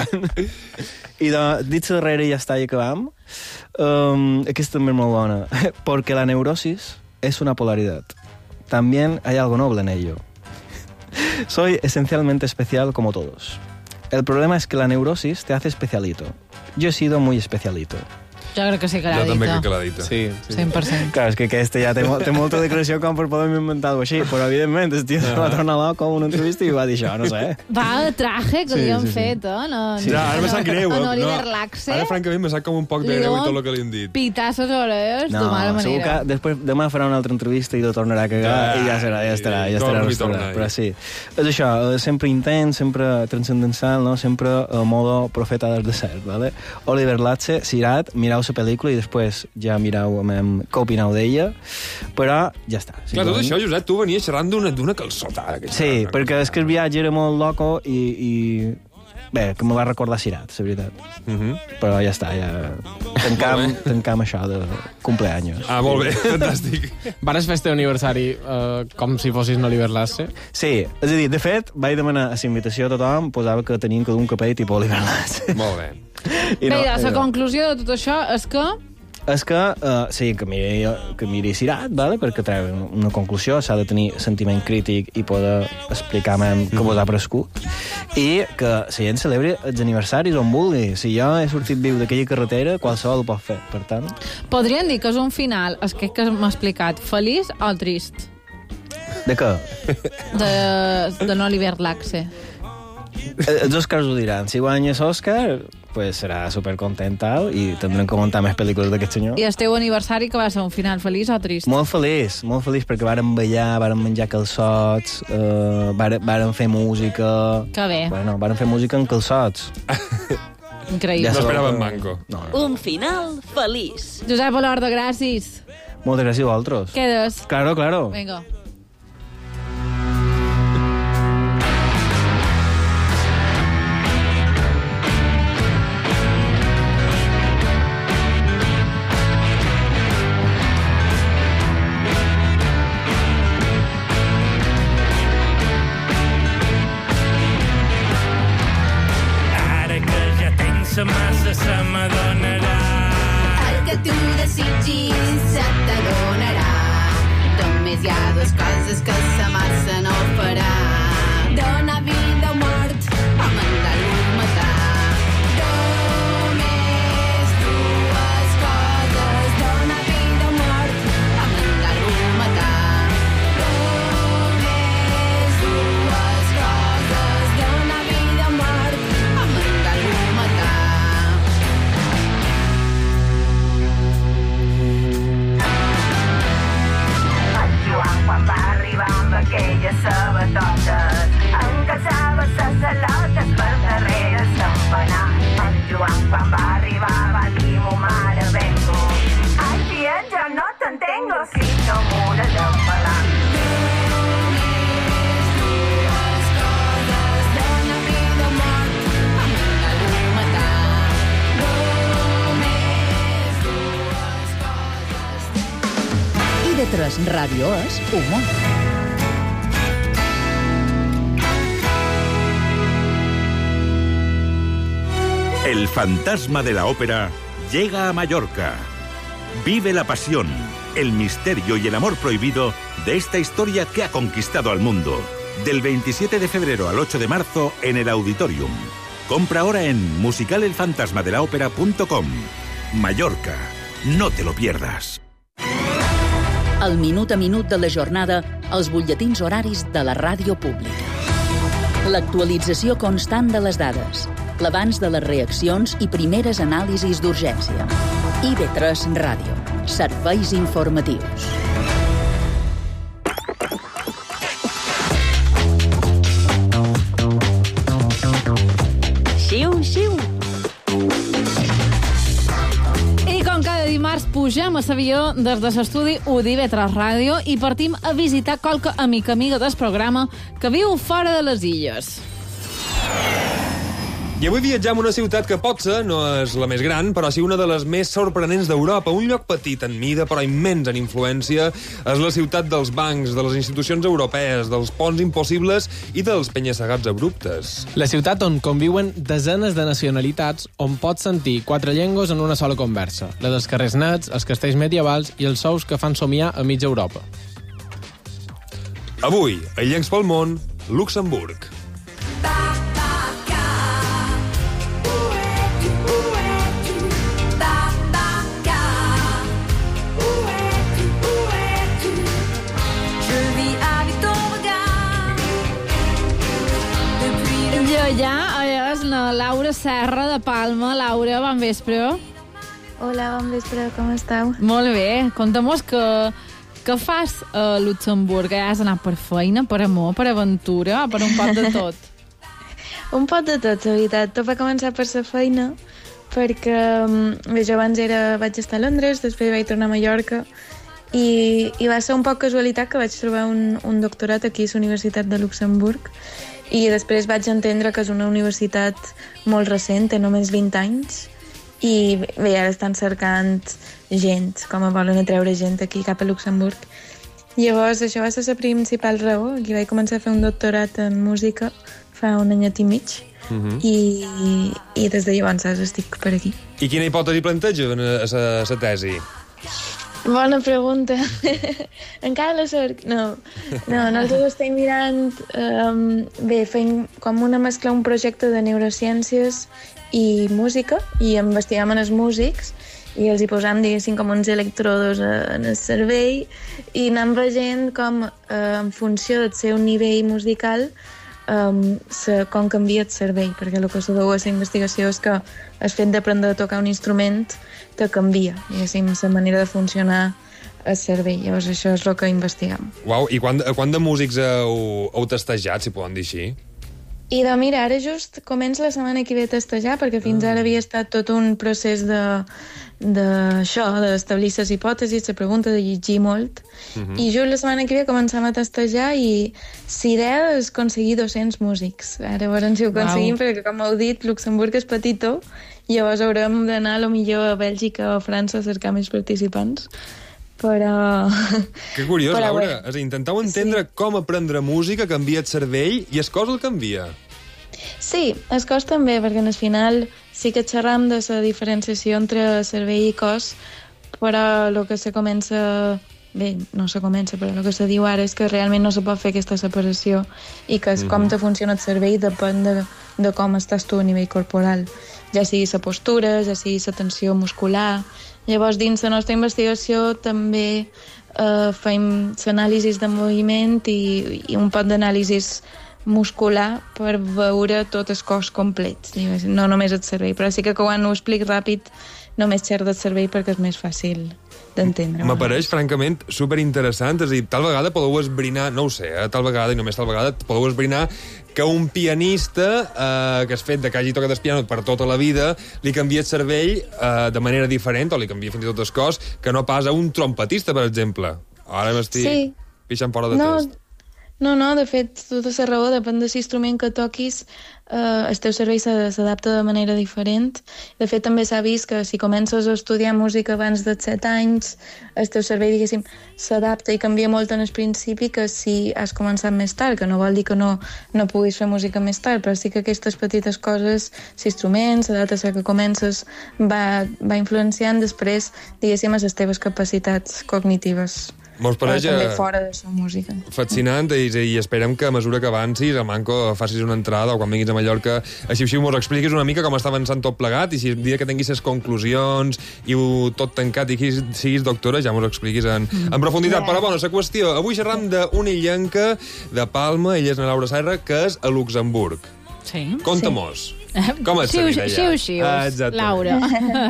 I de, dit darrere i ja està, i acabam. Um, aquesta també és molt bona. Porque la neurosis es una polaridad. También hay algo noble en ello. Soy esencialmente especial como todos. El problema es que la neurosis te hace especialito. Yo he sido muy especialito. Jo crec que sí que l'ha Jo també crec dit. que l'ha dit. Sí, sí. cent per cent. Clar, és que aquesta ja té, mo- té molta declaració com per poder inventar alguna així, però evidentment el tio se va tornar loco en una entrevista i va dir això, no sé. Va de traje que Sí, li han sí, sí. fet, eh? No, Ja, ara me sap greu. En eh? Oliver No, Laxe. Ara, francament, me sap com un poc de Li greu i deuen tot el que li han dit. pitar les orelles No, de mala segur que manera. després, demà farà una altra entrevista i lo tornarà a cagar Ai, i ja serà, ja estarà, ja estarà torna-hi, restaurat. torna-hi. Però sí, és això, eh, sempre intens, sempre transcendental, no? Sempre a modo profeta del desert, ¿vale? Oliver Laxe, Sirat, mireu la pel·lícula i després ja mireu amb, amb, què opineu d'ella, però ja està. Clar, tot simplement. això, Josep, tu venies xerrant d'una d'una calçotada. Que Sí, xerrant, perquè és que el viatge era molt loco i, i bé, que me va recordar Sirat, la veritat. Uh -huh. Però ja està, ja tancam, Molt bé. tancam això de cumpleaños. Ah, molt bé, fantàstic. Vares fer este aniversari uh, com si fossis en Oliver Lasse? Sí, és a dir, de fet, vaig demanar a la invitació a tothom, posava que tenien cada un capell tipus Oliver Lasse. Molt bé. I Bé, la i conclusió de tot això és que És que, uh, sí, que miri, que miri Sirat, vale? Perquè treu una conclusió, s'ha de tenir sentiment crític i poder explicar mm. què vos ha prescut. I que la gent celebri els aniversaris on vulgui. Si jo he sortit viu d'aquella carretera, qualsevol ho pot fer. Per tant, podrien dir que és un final, és que, que m'ha explicat, feliç o trist, de què? de, de Oliver Laxe. Eh, Els Oscars ho diran. Si guanyes Òscar, pues serà supercontent tal, i tindrem que muntar més pel·lícules d'aquest senyor. I el teu aniversari que va ser un final feliç o trist? Molt feliç, molt feliç, perquè vàrem ballar, vàrem menjar calçots, eh, vàrem, vàrem fer música... Que bé, Bueno, vàrem fer música en calçots. increïble. No sabeu esperava que- en manco. No, no. Un final feliç. Josep Olorda, gràcies. Moltes gràcies a vosaltres. Quedes. Claro, claro. Vinga. coses que sa massa no farà. Donar vida o mort o mandar-lo matar. Només dues coses, donar vida o mort o mandar-lo matar. Només dues coses, donar vida o mort o mandar-lo matar. En Joan, quan va arribar amb aquelles sabatotes, encaixava ses salotes per darrere s'empenar. En Joan, quan va arribar, va dir mo mare vengo. Ai, tia, jo no t'entengo si no m'hauràs d'empelar. Només dues coses, donar vida o mort o mandar-lo matar. Només dues coses. I de tres Ràdio és humor. El fantasma de la ópera llega a Mallorca. Vive la pasión, el misterio y el amor prohibido de esta historia que ha conquistado al mundo. Del veintisiete de febrero al ocho de marzo en el Auditorium. Compra ahora en musical el fantasma de la ópera punto com. Mallorca, no te lo pierdas. El minut a minut de la jornada als butlletins horaris de la ràdio pública. L'actualització constant de les dades, l'abans de les reaccions i primeres anàlisis d'urgència. I ve tres Ràdio. Serveis informatius. Xiu, xiu. I com cada dimarts pugem a l'avió des de l'estudi U D I V tres Ràdio i partim a visitar qualque amic amiga del programa que viu fora de les illes. I avui viatjam a una ciutat que potser no és la més gran, però sí una de les més sorprenents d'Europa. Un lloc petit en mida, però immens en influència. És la ciutat dels bancs, de les institucions europees, dels ponts impossibles i dels penya-segats abruptes. La ciutat on conviuen desenes de nacionalitats, on pots sentir quatre llengües en una sola conversa. La dels carrers nets, els castells medievals i els sous que fan somiar a mitja Europa. Avui, a Llencs pel món, Luxemburg. Allà és la Laura Serra de Palma. Laura, bon vespre. Hola, bon vespre, com esteu? Molt bé. Conta'm-nos que, què fas a Luxemburg? Has anat per feina, per amor, per aventura, per un pot de tot? Un pot de tot, la veritat. Tot va començar per la feina, perquè bé, jo abans era, vaig estar a Londres, després vaig tornar a Mallorca, i, i va ser un poc casualitat que vaig trobar un, un doctorat aquí a la Universitat de Luxemburg, i després vaig entendre que és una universitat molt recent, té només vint anys, i bé, ara estan cercant gent, com a volen atreure gent aquí cap a Luxemburg. Llavors, això va ser la principal raó. Aquí vaig començar a fer un doctorat en música fa un anyet i mig, uh-huh. i, i des de llavors estic per aquí. I quina hipòtesi planteja a la tesi? Bona pregunta. Encara la cerc... No, no, nosaltres estem mirant... Um, bé, fent com una mescla, un projecte de neurociències i música, i investigam en els músics, i els hi posam, diguéssim, com uns electrodos en el cervell, i anem veient com, eh, en funció del seu nivell musical, um, se, com canvia el cervell, perquè el que se veu a la investigació és que el fet d'aprendre a tocar un instrument te canvia, diguéssim, la manera de funcionar el cervell. Llavors això és el que investiguem. Uau, i quant, quant de músics heu, heu testejat, si poden dir així? I de, mira, ara just comença la setmana que ve a testejar, perquè fins ara havia estat tot un procés de d'això, d'establir les hipòtesis, la pregunta, de llegir molt, uh-huh. i just la setmana que ve començam a testejar, i l'idea és aconseguir dos-cents músics. Ara veurem si ho aconseguim, wow. perquè, com heu dit, Luxemburg és petitó, llavors haurem d'anar a lo millor a Bèlgica o a França a cercar més participants. Però... Que curiós, però, Laura. bueno. És a dir, intenteu entendre sí. com aprendre música canvia el cervell i el cos el canvia. Sí, el cos també, perquè al final sí que xerram de la diferenciació entre cervell i cos, però el que se comença bé, no se comença, però el que se diu ara és que realment no se pot fer aquesta separació i que mm-hmm. com te funciona el cervell depèn de, de com estàs tu a nivell corporal, ja sigui la postura, ja sigui la tensió muscular. Llavors, dins la nostra investigació també eh, fem l'anàlisi de moviment i, i un poc d'anàlisi muscular per veure tot el cos complet, no només el cervell, però sí que quan ho explic ràpid només xerro del cervell perquè és més fàcil d'entendre. M'apareix, francament, superinteressant. És a dir, tal vegada podeu esbrinar, no ho sé, eh, tal vegada, i només tal vegada, podeu esbrinar que un pianista eh, que has fet de que hagi tocat el piano per tota la vida li canvia el cervell eh, de manera diferent, o li canvia fins i tot el cos, que no pas a un trompetista, per exemple. Ara m'estic sí. pixant fora de no, test. No, no, de fet, tota la raó, depèn de l'instrument que toquis, eh, el teu cervell s'adapta de manera diferent. De fet, també s'ha vist que si comences a estudiar música abans dels set anys, el teu cervell, diguéssim, s'adapta i canvia molt en el principi que si has començat més tard, que no vol dir que no, no puguis fer música més tard, però sí que aquestes petites coses, l'instrument, la data a que comences, va, va influenciant després, diguéssim, a les teves capacitats cognitives. Mos pareix també fora de la música. Fascinant, i, i esperem que a mesura que avancis a Manco facis una entrada o quan vinguis a Mallorca així així mos expliquis una mica com està avançant tot plegat i si el dia que tinguis les conclusions i ho tot tancat i que siguis doctora ja mos expliquis en, en profunditat. Yeah. Però bona, la qüestió, avui xerram d'una illenca de Palma, ella és na Laura Serra, que és a Luxemburg. Sí. Conta-mos. Com et sabia allà? Xiu, xiu, ah, Laura.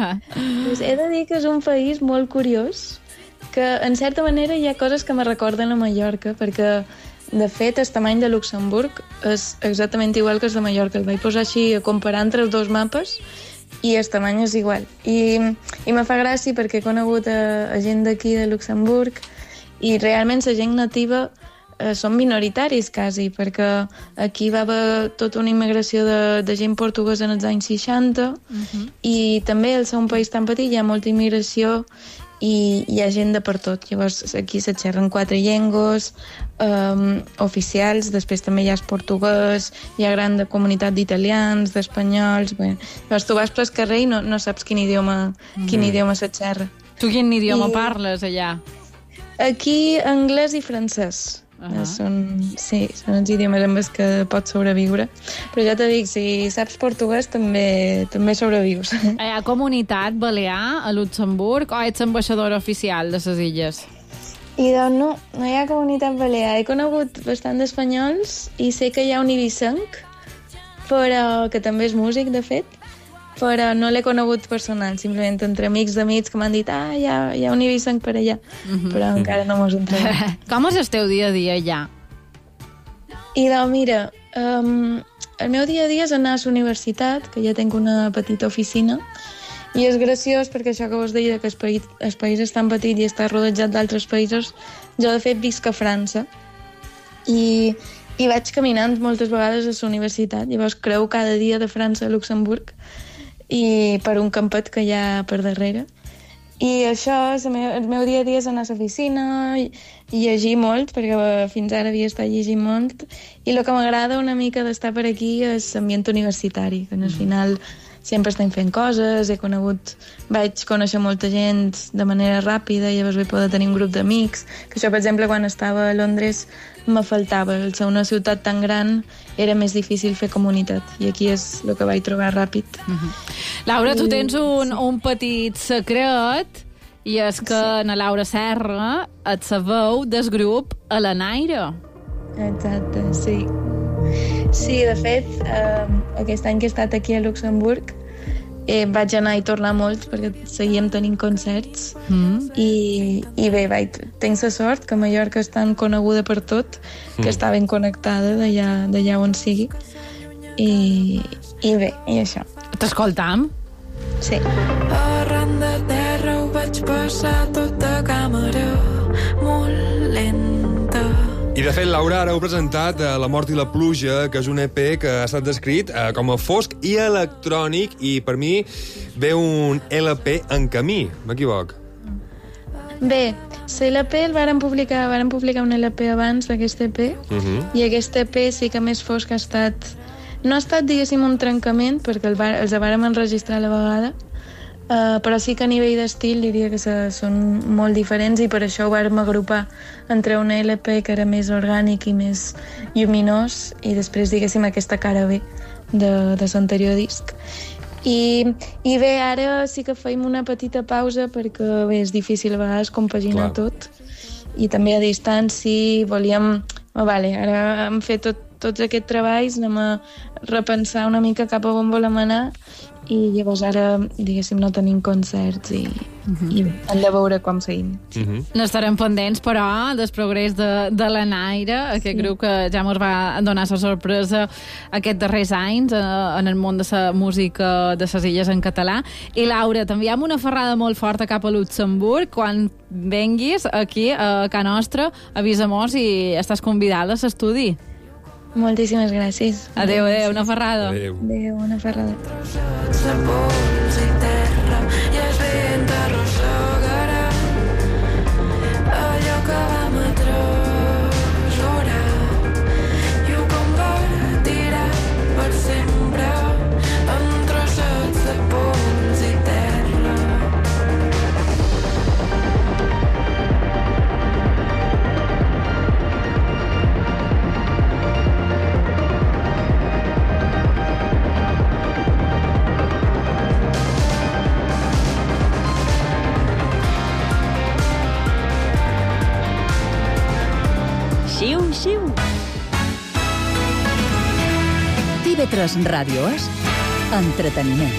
Pues he de dir que és un país molt curiós, que en certa manera hi ha coses que me recorden a Mallorca, perquè de fet el tamany de Luxemburg és exactament igual que el de Mallorca. El vaig posar així a comparar entre els dos mapes i el tamany és igual. I, i me fa gràcia perquè he conegut a, a gent d'aquí de Luxemburg i realment la gent nativa eh, són minoritaris quasi, perquè aquí va haver tota una immigració de, de gent portuguesa en els anys seixanta uh-huh. i també al ser un país tan petit hi ha molta immigració i hi ha gent de per tot. Llavors aquí se xerren quatre llengües um, oficials, després també hi ha el portuguès, hi ha gran de comunitat d'italians, d'espanyols. Bé. Llavors tu vas pel carrer i no, no saps quin idioma, mm. quin idioma se xerra. Tu quin idioma I... parles allà? Aquí anglès i francès. Uh-huh. Són, sí, són els idiomes amb els que pots sobreviure. Però ja te dic, si saps portuguès també, també sobrevius. Hi ha comunitat balear a Luxemburg o ets ambaixador oficial de les illes? I doncs no, no hi ha comunitat balear. He conegut bastant d'espanyols i sé que hi ha un ibicenc, però que també és músic, de fet, però no l'he conegut personal, simplement entre amics d'amics que m'han dit ah, hi ha, hi ha un ibicenc per allà, uh-huh. però encara no m'ho he entregat. Com és el teu dia a dia allà? I doncs mira, um, el meu dia a dia és anar a la universitat, que ja tinc una petita oficina, i és graciós perquè això que vos deia, que el país, el país és tan petit i està rodejat d'altres països, jo de fet visc a França, i, i vaig caminant moltes vegades a la universitat, llavors creu cada dia de França a Luxemburg, i per un campet que hi ha per darrere. I això, el meu, el meu dia a dia és anar a l'oficina i, i llegir molt, perquè fins ara havia estat llegint molt, i el que m'agrada una mica d'estar per aquí és l'ambient universitari, que al final sempre estem fent coses, he conegut, vaig conèixer molta gent de manera ràpida i llavors vaig poder tenir un grup d'amics, que això, per exemple, quan estava a Londres me faltava, al ser una ciutat tan gran era més difícil fer comunitat i aquí és el que vaig trobar ràpid. Uh-huh. Laura, tu tens un, un petit secret i és que sí. Na Laura Serra et sabeu del grup a la Naire. Exacte, sí. Sí, de fet, eh, aquest any que he estat aquí a Luxemburg eh, vaig anar i tornar molt perquè seguíem tenint concerts mm. i, i bé, vaig, tinc la sort que Mallorca és tan coneguda per tot que mm. està ben connectada d'allà on sigui i, i bé, i això. T'escoltam? Sí. Arran de terra ho vaig passar tota càmera molt lenta. I de fet, Laura, ara heu presentat eh, La mort i la pluja, que és un E P que ha estat descrit eh, com a fosc i electrònic, i per mi ve un L P en camí. M'equivoc? Bé, l'L P el varen publicar, varen publicar un L P abans d'aquest E P, uh-huh. i aquest E P sí que més fosc ha estat... No ha estat, diguéssim, un trencament, perquè el va, els vàrem enregistrar a la vegada, Uh, però sí que a nivell d'estil diria que se, són molt diferents i per això ho vam agrupar entre una L P que era més orgànic i més lluminós i després, diguéssim, aquesta cara B de, de l'anterior disc. I, I bé, ara sí que feim una petita pausa perquè bé, és difícil a vegades compaginar Clar. tot i també a distància volíem... Oh, vale, ara hem fet tot, tots aquests treballs, anem a repensar una mica cap a on volem anar i llavors ara, diguéssim, no tenim concerts i, uh-huh. i hem de veure com seguim. Uh-huh. No estarem pendents, però, del progrés de, de la Naira, aquest sí. grup que ja ens va donar la sorpresa aquests darrers anys eh, en el món de la música de les illes en català. I Laura, t'enviem una ferrada molt forta cap a Luxemburg. Quan venguis aquí a Can Nostra, avisa-mos i estàs convidada a l'estudi. Moltíssimes gràcies. Adéu, adéu, una ferrada. Adéu, adéu una ferrada. De pols i terra i el vent arrossegarà allò que vam atresorar i ho convertirà per sempre en trossets de pols i terra. Xiu, xiu. T V tres Ràdio és entreteniment.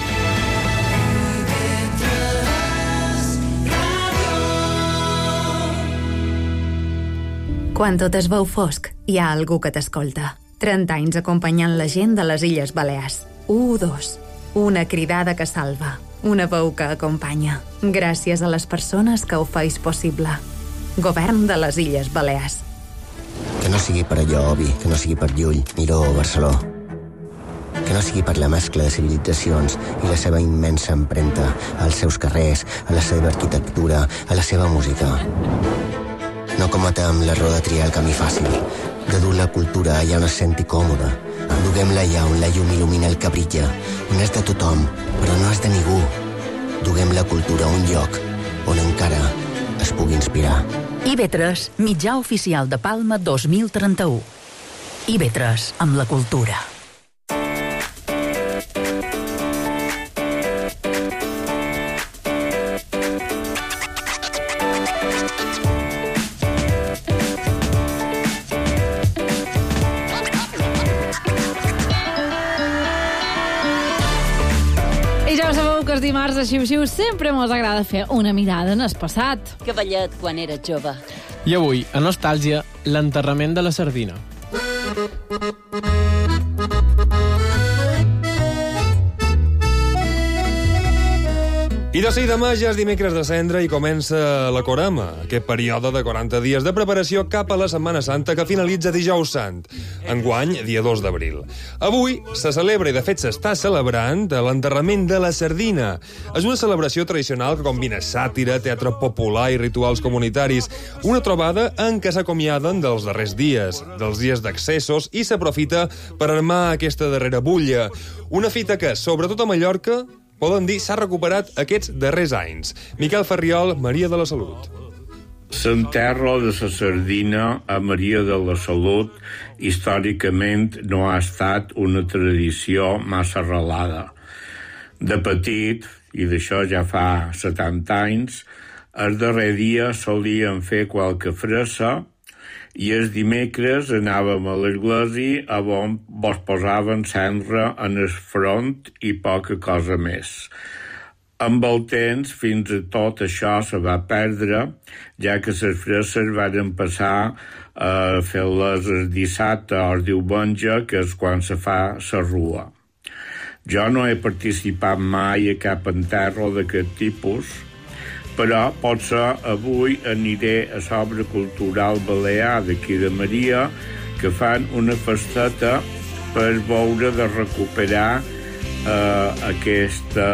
Quan tot es veu fosc, hi ha algú que t'escolta. trenta anys acompanyant la gent de les Illes Balears. U dos. Una cridada que salva. Una veu que acompanya. Gràcies a les persones que ho feis possible. Govern de les Illes Balears. Que no sigui per allò, Obi, que no sigui per Llull, Miró o Barceló. Que no sigui per la mescla de civilitzacions i la seva immensa empremta als seus carrers, a la seva arquitectura, a la seva música. No cometem l'error de triar el camí fàcil, de dur la cultura allà on es senti còmoda. Duguem-la allà on la llum il·lumina el que brilla, on és de tothom, però no és de ningú. Duguem la cultura a un lloc on encara es pugui inspirar. I V tres, mitjà oficial de Palma dos mil trenta-u. I V tres, amb la cultura. Dimarts a Xiu-Xiu sempre mos agrada fer una mirada en el passat. Cavallet quan era jove. I avui, a Nostàlgia, l'enterrament de la sardina. I de seguida demà ja és dimecres de cendra i comença la Corama, aquest període de quaranta dies de preparació cap a la Setmana Santa que finalitza dijous sant, enguany, dia dos d'abril. Avui se celebra, i de fet s'està celebrant, l'enterrament de la sardina. És una celebració tradicional que combina sàtira, teatre popular i rituals comunitaris, una trobada en què s'acomiaden dels darrers dies, dels dies d'accessos, i s'aprofita per armar aquesta darrera bulla. Una fita que, sobretot a Mallorca, poden dir, s'ha recuperat aquests darrers anys. Miquel Ferriol, Maria de la Salut. L'enterro de la sardina a Maria de la Salut històricament no ha estat una tradició massa arrelada. De petit, i d'això ja fa setanta anys, el darrer dia solíem fer qualque fressa i els dimecres anàvem a l'església on vos posaven cendra en el front i poca cosa més. Amb el temps, fins i tot això se va perdre, ja que les fresses van passar a fer-les el dissabte o el diumenge, que és quan se fa la rua. Jo no he participat mai a cap enterro d'aquest tipus, però potser avui aniré a l'Obra Cultural Balear d'aquí de Maria, que fan una festeta per veure de recuperar eh, aquesta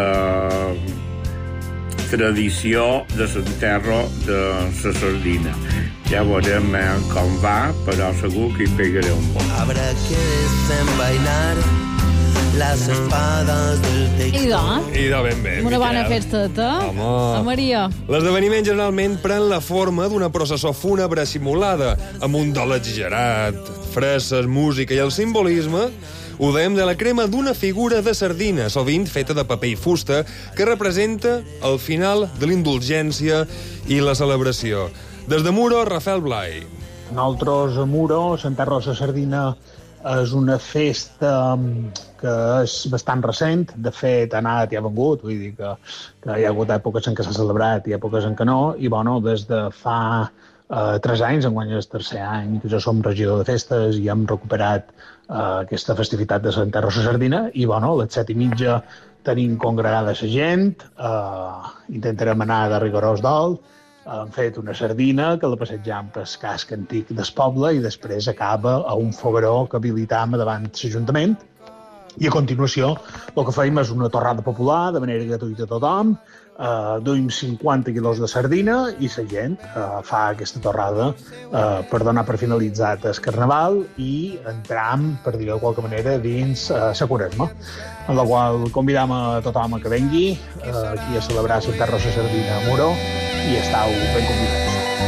tradició de l'enterro de la sardina. Ja veurem com va, però segur que hi pegaré un bon. Habrá que desenvainar las espadas del techo. I de? I de ben bé, Una bona Miquel. festeta. Home. A Maria. L'esdeveniment generalment pren la forma d'una processó fúnebre simulada, amb un dol exagerat, fresses, música i el simbolisme. Ho dèiem de la crema d'una figura de sardina, sovint feta de paper i fusta, que representa el final de l'indulgència i la celebració. Des de Muro, Rafael Blai. Nosaltres a Muro, Santa Rosa Sardina, és una festa que és bastant recent. De fet, ha anat i ha vengut, vull dir que, que hi ha hagut èpoques en què s'ha celebrat i èpoques en què no, i bueno, des de fa eh, tres anys, enguany és el tercer any que jo som regidor de festes i hem recuperat eh, aquesta festivitat de Santa Rosa Sardina, i bueno, a les set i mitja tenim congregada la gent, eh, intentarem anar de rigorós dalt, hem fet una sardina que la passejam pel casc antic del poble i després acaba a un fogueró que habilitam davant l'Ajuntament. I a continuació el que fem és una torrada popular de manera gratuïta a tothom, eh, duim cinquanta quilos de sardina i la gent eh, fa aquesta torrada eh, per donar per finalitzat el carnaval i entram, per dir-ho de qualque manera, dins eh, la Quaresma, en la qual convidam a tothom a que vengui eh, aquí a celebrar Santa Rosa Sardina a Muro i estàu ben convidats.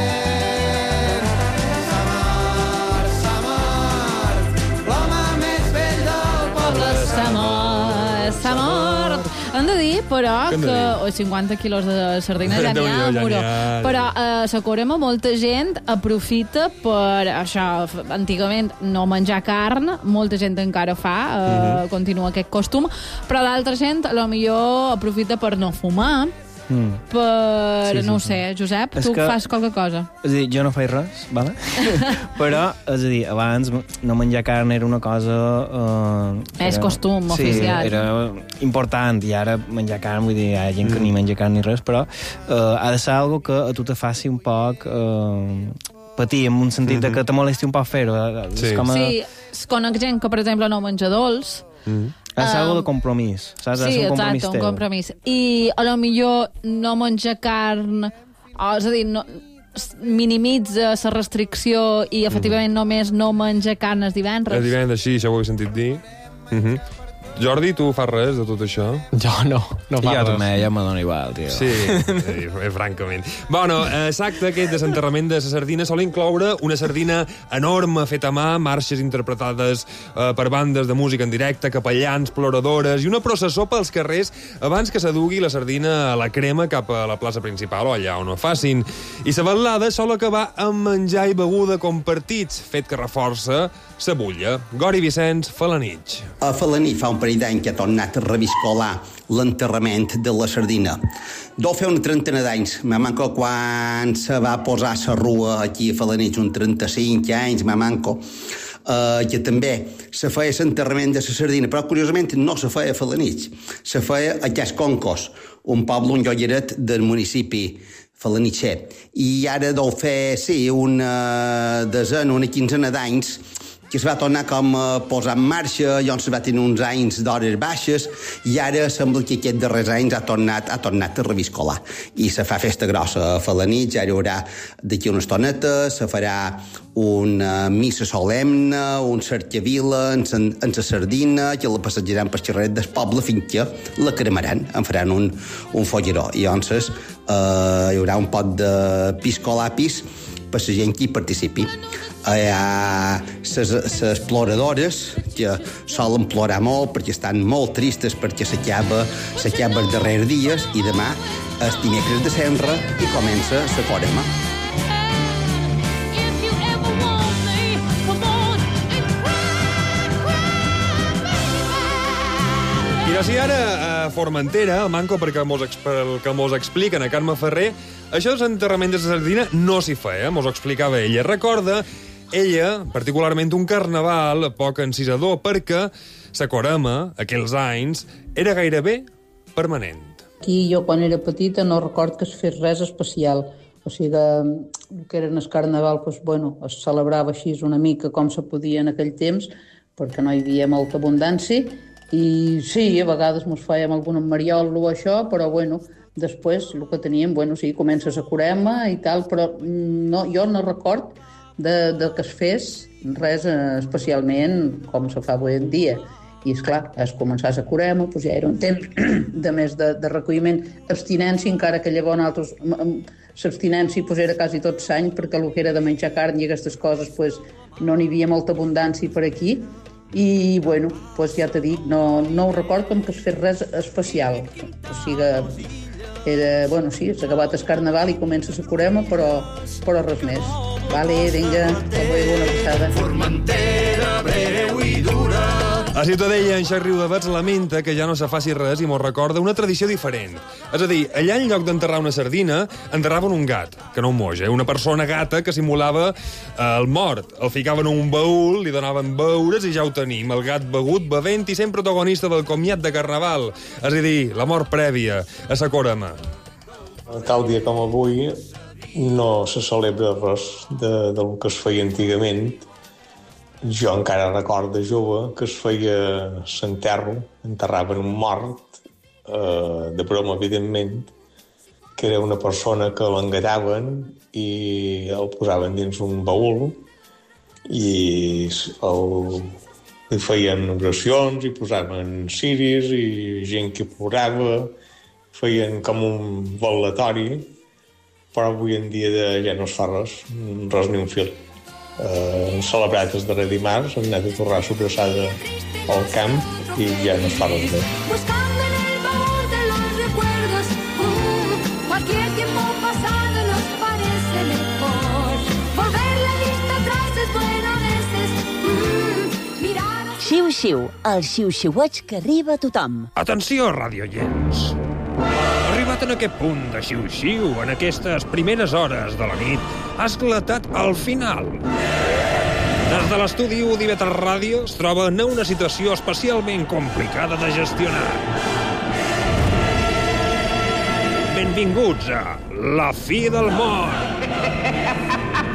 S'ha mort, s'ha mort. Hem de dir, però, Què hem de que dir? oh, cinquanta quilos de sardina ja n'hi ha, Ja n'hi ha, Muro. ja n'hi ha. Però a la Corema molta gent aprofita per, això, f- antigament no menjar carn, molta gent encara fa, eh, Mhm. continua aquest costum, però d'altra gent, a lo millor aprofita per no fumar, Mm. per, Sí, sí, no ho sí. sé, Josep, És tu que- fas qualque cosa. És a dir, jo no faig res, vale? Però, és a dir, abans no menjar carn era una cosa... Eh, És era- costum sí, oficial. era important, i ara menjar carn, vull dir, hi ha gent que ni menja carn ni res, però eh, ha de ser algo que a tu te faci un poc... Eh, patir, en un sentit de que te molesti un poc fer-ho. eh, Sí. És com a... Sí, conec gent que, per exemple, no menja dolç. Mm. Ha de ser algo de compromís, saps? Ha de Sí, ser un compromís exacte, un teu. compromís. I a lo millor no menjar carn, o, és a dir, no, s- minimitza la restricció i efectivament només no menja carn els divendres. El divendres, sí, això ho he sentit dir. Uh-huh. Jordi, tu fas res de tot això? Jo no, no fa jo res. també, ja me dona igual, tio. Sí, eh, francament. Bueno, eh, l'acte aquest desenterrament de la sardina sol incloure una sardina enorme feta a mà, marxes interpretades eh, per bandes de música en directe, capellans, ploradores i una processó pels carrers abans que s'adugui la sardina a la crema cap a la plaça principal o allà on ho facin. I la vetllada sol acabar amb menjar i beguda compartits, fet que reforça la bulla. Gori Vicenç, Falanitx. A Falanitx fa un parell d'any que ha tornat a reviscolar l'enterrament de la sardina. Deu fer una trentena d'anys. Me manco quan se va posar la rua aquí a Falanitx, un trenta-cinc anys, me manco. Uh, que també se feia l'enterrament de la sardina, però curiosament no se feia a Falanitx, se feia a Casconcos, un poble, un llolleret del municipi falanitxer. I ara deu fer, sí, una desena, una quinzena d'anys que es va tornar com a posar en marxa, llavors es va tenir uns anys d'hores baixes i ara sembla que aquests darrers anys ha tornat, ha tornat a reviscolar. I se fa festa grossa a Falanitx, ara hi haurà d'aquí una estoneta, se farà una missa solemne, un cercavila en, en la sardina, que la passejaran per xerret del poble fins que la cremaran, en faran un, un folleró. I llavors eh, hi haurà un pot de piscolapis per la gent que hi participi. Hi ha les ploradores que solen plorar molt perquè estan molt tristes perquè s'acaba s'acaba els darrers dies i demà és dimecres de Cendra i comença la Quaresma. I doncs, i ara a Formentera, al Manco, perquè mos, ex- pel que mos expliquen a Carme Ferrer, això dels enterraments de la sardina no s'hi feia, mos ho explicava ella. Recorda, ella, particularment un carnaval poc encisador, perquè la Corema, aquells anys, era gairebé permanent. Aquí jo quan era petita no record que es fes res especial. O sigui, el que era el carnaval, doncs, bueno, es celebrava així una mica com se podia en aquell temps, perquè no hi havia molta abundància, i sí, a vegades mos fèiem algun mariol o això, però bueno, després el que teníem, bueno, sí, comences a Corema i tal, però no, jo no record de, de que es fes res especialment com se fa avui en dia. I, esclar, es començàs a Corema, doncs ja era un temps de més de, de recolliment, abstinència, encara que llavors nosaltres l'abstinència pues, era quasi tot l'any, perquè el que era de menjar carn i aquestes coses pues, no n'hi havia molta abundància per aquí. I, bueno, pues, ja t'he dit, no, no ho record com que es fes res especial. O sigui, era, bueno, sí, s'ha acabat el carnaval i comença la Corema, però, però res més. Vale, vinga, una passada. Formentera, breu i dura. A Ciutadella, en Xac Riudavets lamenta que ja no se faci res i mos recorda una tradició diferent. És a dir, allà en lloc d'enterrar una sardina, enterraven un gat, que no un moix, eh? Una persona gata que simulava eh, el mort. El ficaven en un baúl, li donaven beures i ja ho tenim. El gat begut, bevent i sent protagonista del comiat de Carnaval. És a dir, la mort prèvia a sa Corema. Tal dia com avui no se celebra res de, del que es feia antigament. Jo encara record de jove que es feia l'enterro, enterraven un mort, eh, de broma, evidentment, que era una persona que l'engataven i el posaven dins un baúl i el, li feien oracions i posaven ciris i gent que plorava, feien com un velatori, però avui en dia ja no es fa res, res ni un fil. Uh, celebrat el darrer dimarts, hem anat a tornar sobrassada al camp i ja no es fa res bé. Buscando en el baúl de los recuerdos, uh, cualquier tiempo pasado nos parece mejor. Volver la vista atrás es bueno a veces. Uh, mirar... Xiu-xiu, el xiu-xiueig que arriba a tothom. Atenció, radioients. Arribat en aquest punt de xiu-xiu, en aquestes primeres hores de la nit, ha esclatat al final. Des de l'estudi u d'I V tres Ràdio es troba en una situació especialment complicada de gestionar. Benvinguts a La fi del món.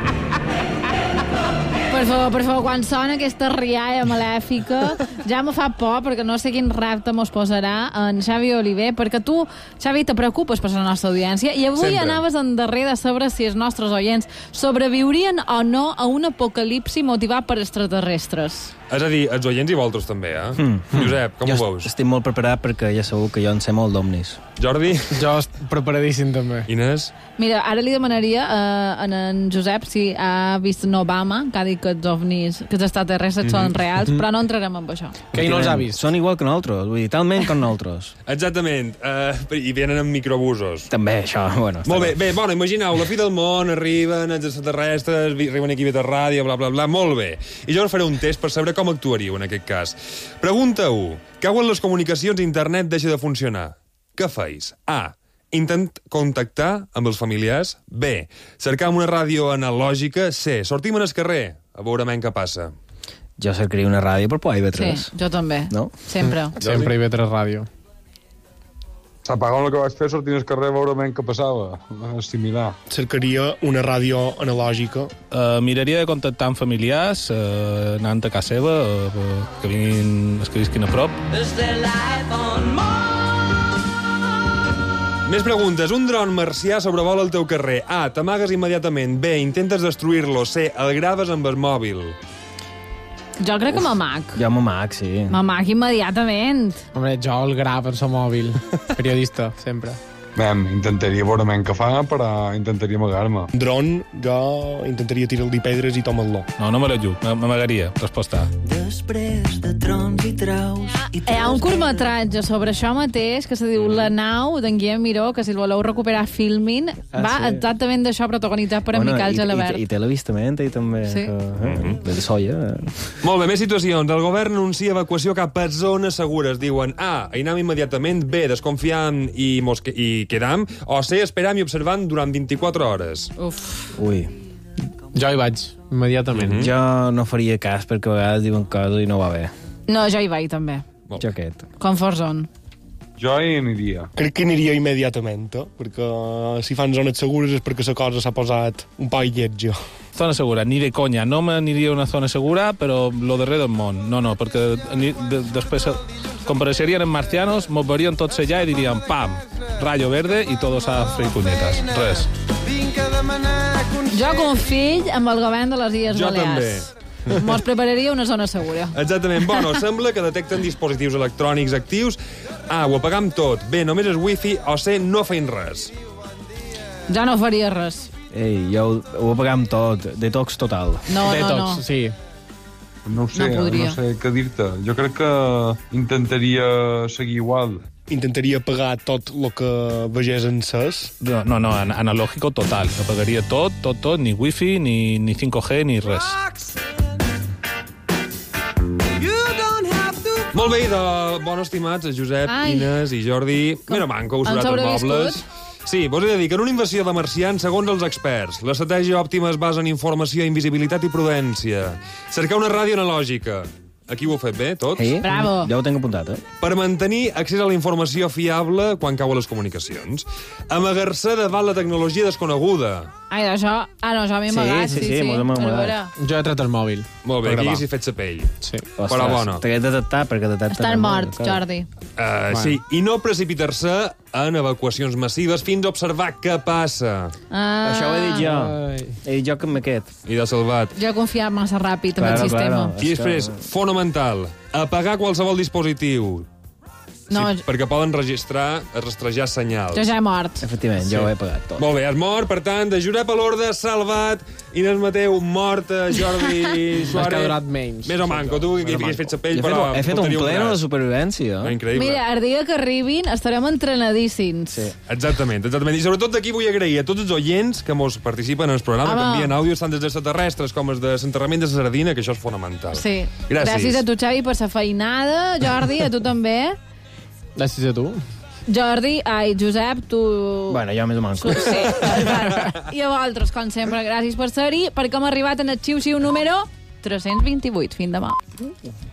Per favor, per favor, quan sona aquesta rialla malèfica, ja me fa por, perquè no sé quin repte mos posarà en Xavi Oliver, perquè tu, Xavi, te preocupes per la nostra audiència, i avui Sempre. anaves en darrer de saber si els nostres oients sobreviurien o no a un apocalipsi motivat per extraterrestres. És a dir, els oients i vosaltres també, eh? Mm. Josep, com jo ho veus? Estic molt preparat perquè ja sabeu que jo en sé molt d'omnis. Jordi? Jo estic preparadíssim també. Inés? Mira, ara li demanaria uh, en en Josep si ha vist en Obama, que ha dit que els ovnis, que els extraterrestres mm -hmm. són reals, però no entrarem en això. Que ell no els ha vist. Són igual que nosaltres, vull dir, talment com nosaltres. Exactament, uh, i venen amb microbusos. També, això, bueno. Molt bé, bé, bueno, imagineu, la fi del món, arriben els extraterrestres, arriben aquí a I V tres Ràdio, bla, bla, bla, molt bé. I jo faré un test per saber com actuaríeu en aquest cas. Pregunta u. Cauen les comunicacions i internet deixa de funcionar. Què feis? A. Intent contactar amb els familiars. B. Cercar una ràdio analògica. C. Sortim en el carrer a veure què passa. Jo cercaria una ràdio per poder I V tres. Sí, jo també. No? Sempre. Sempre I V tres Ràdio. S'apagant el que vaig fer, sortint al carrer a veure ben què passava. Assimilar. Cercaria una ràdio analògica. Uh, miraria de contactar amb familiars, uh, anant a casa seva, uh, que vinguin els que visquin a prop. Més preguntes. Un dron marcià sobrevola el teu carrer. A. T'amagues immediatament. B. Intentes destruir-lo. C. El graves amb el mòbil. Jo crec que m'amac. Jo m'amac, sí. M'amac immediatament. Home, jo el gravo en el mòbil. Periodista, sempre. Bé, intentaria veure men què fa, però intentaria amagar-me. Dron, jo intentaria tirar-li pedres i tomar-lo. No, no me l'ajut, m'amagaria. Resposta A. Després de trons i traus... I Hi ha un curtmetratge sobre això mateix que se diu La nau, d'en Guillem Miró, que si el voleu recuperar filmin, Ah, va sí. exactament d'això, protagonitzat per en Miquel i, Gelabert. i, i té l'avistament, i també. Sí. Que, eh, de soia. Eh. Molt bé, més situacions. El govern anuncia evacuació cap a zones segures. Diuen A. Anem immediatament. B. Desconfiam i, mos, i quedam. O C. Esperam i observant durant vint-i-quatre hores. Uf. Ui. Jo hi vaig, immediatament. Mm -hmm. Jo no faria cas perquè a vegades diuen coses i no va bé. No, jo hi vaig, també. Jo aquest. Comfort zone. Jo hi aniria. Crec que aniria immediatament, eh? Perquè si fan zones segures és perquè la cosa s'ha posat un poc lletja. Zona segura, ni de conya. No m'aniria a una zona segura, però lo darrer del món. No, no, perquè de, després compareixerien en marcianos, mos veurien tots allà i dirien pam, rayo verde i todos a freir punyetes. Res. Jo confill amb el govern de les Illes Jo Balears. també. Mos prepararia una zona segura. Exactament. Bueno, sembla que detecten dispositius electrònics actius. A, ho apagam tot. B, només és wifi. O C, no feim res. Ja no faria res. Ei, jo ho, ho apagam tot. Detox total. No, Detox, no, no. sí. No ho sé, No no, podria. no sé què dir-te. Jo crec que intentaria seguir igual. Intentaria pagar tot el que vegés encès. No, no, no, an- analógico total. Apagaria tot, tot, tot, ni wifi, ni, ni cinc G, ni res. Molt bé, de bon estimats, Josep, Ai. Inés i Jordi. Mira, manco, us Han surat els sobreviscut? mobles. Sí, vos he de dir que en una invasió de marcians, segons els experts, l'estratègia òptima es basa en informació, invisibilitat i prudència. Cercar una ràdio analògica. Aquí ho heu fet bé, tots? Sí? Bravo. Ja ho tinc apuntat, eh? Per mantenir accés a la informació fiable quan cau a les comunicacions. Amagar-se davant la tecnologia desconeguda. Ai, això... Ah, no, això m'he Sí, amagat. sí, Sí, sí, sí. mos hem A amagat. veure. Jo he tret el mòbil. Molt bé, Per aquí gravar. haguessis fet sa pell. Sí. Però bona. T'hagués de detectar perquè detecta... Estan mort, Jordi. Uh, Bueno. Sí, i no precipitar-se en evacuacions massives fins a observar què passa. Ah, Això ho he dit jo. Ai. He dit jo que amb aquest. I de salvat. Jo he confiat massa ràpid en el Claro, sistema. claro. I És que- després, fonamental, apagar qualsevol dispositiu. No, Sí, perquè poden registrar, rastrejar senyals. jo ja he mort. Efectivament, ja ho he pagat tot. Molt bé, has mort, per tant, de Josep Alorda, salvat, Inés Mateu, morta, Jordi Suárez... que ha durat menys. Més o manco, tu que Més o hagués fet sa He pell, fet, però... he fet un faltaria pleno de braç. supervivència. No, increïble. Mira, el dia que arribin estarem entrenadíssims. Sí. Exactament, exactament. I sobretot d'aquí vull agrair a tots els oients que mos participen en el programa, Home. que envien àudios tant des de extraterrestres com els de l'enterrament de la sardina, que això és fonamental. Sí. Gràcies. Gràcies a tu, Xavi, per la feinada. Jordi, a tu també. Gràcies a tu. Jordi, ai, Josep, tu... Bueno, jo més o manco. Sí, exacte. I a vosaltres, com sempre, gràcies per ser-hi, perquè hem arribat en el xiu-xiu número tres cents vint-i-vuit. Fins demà.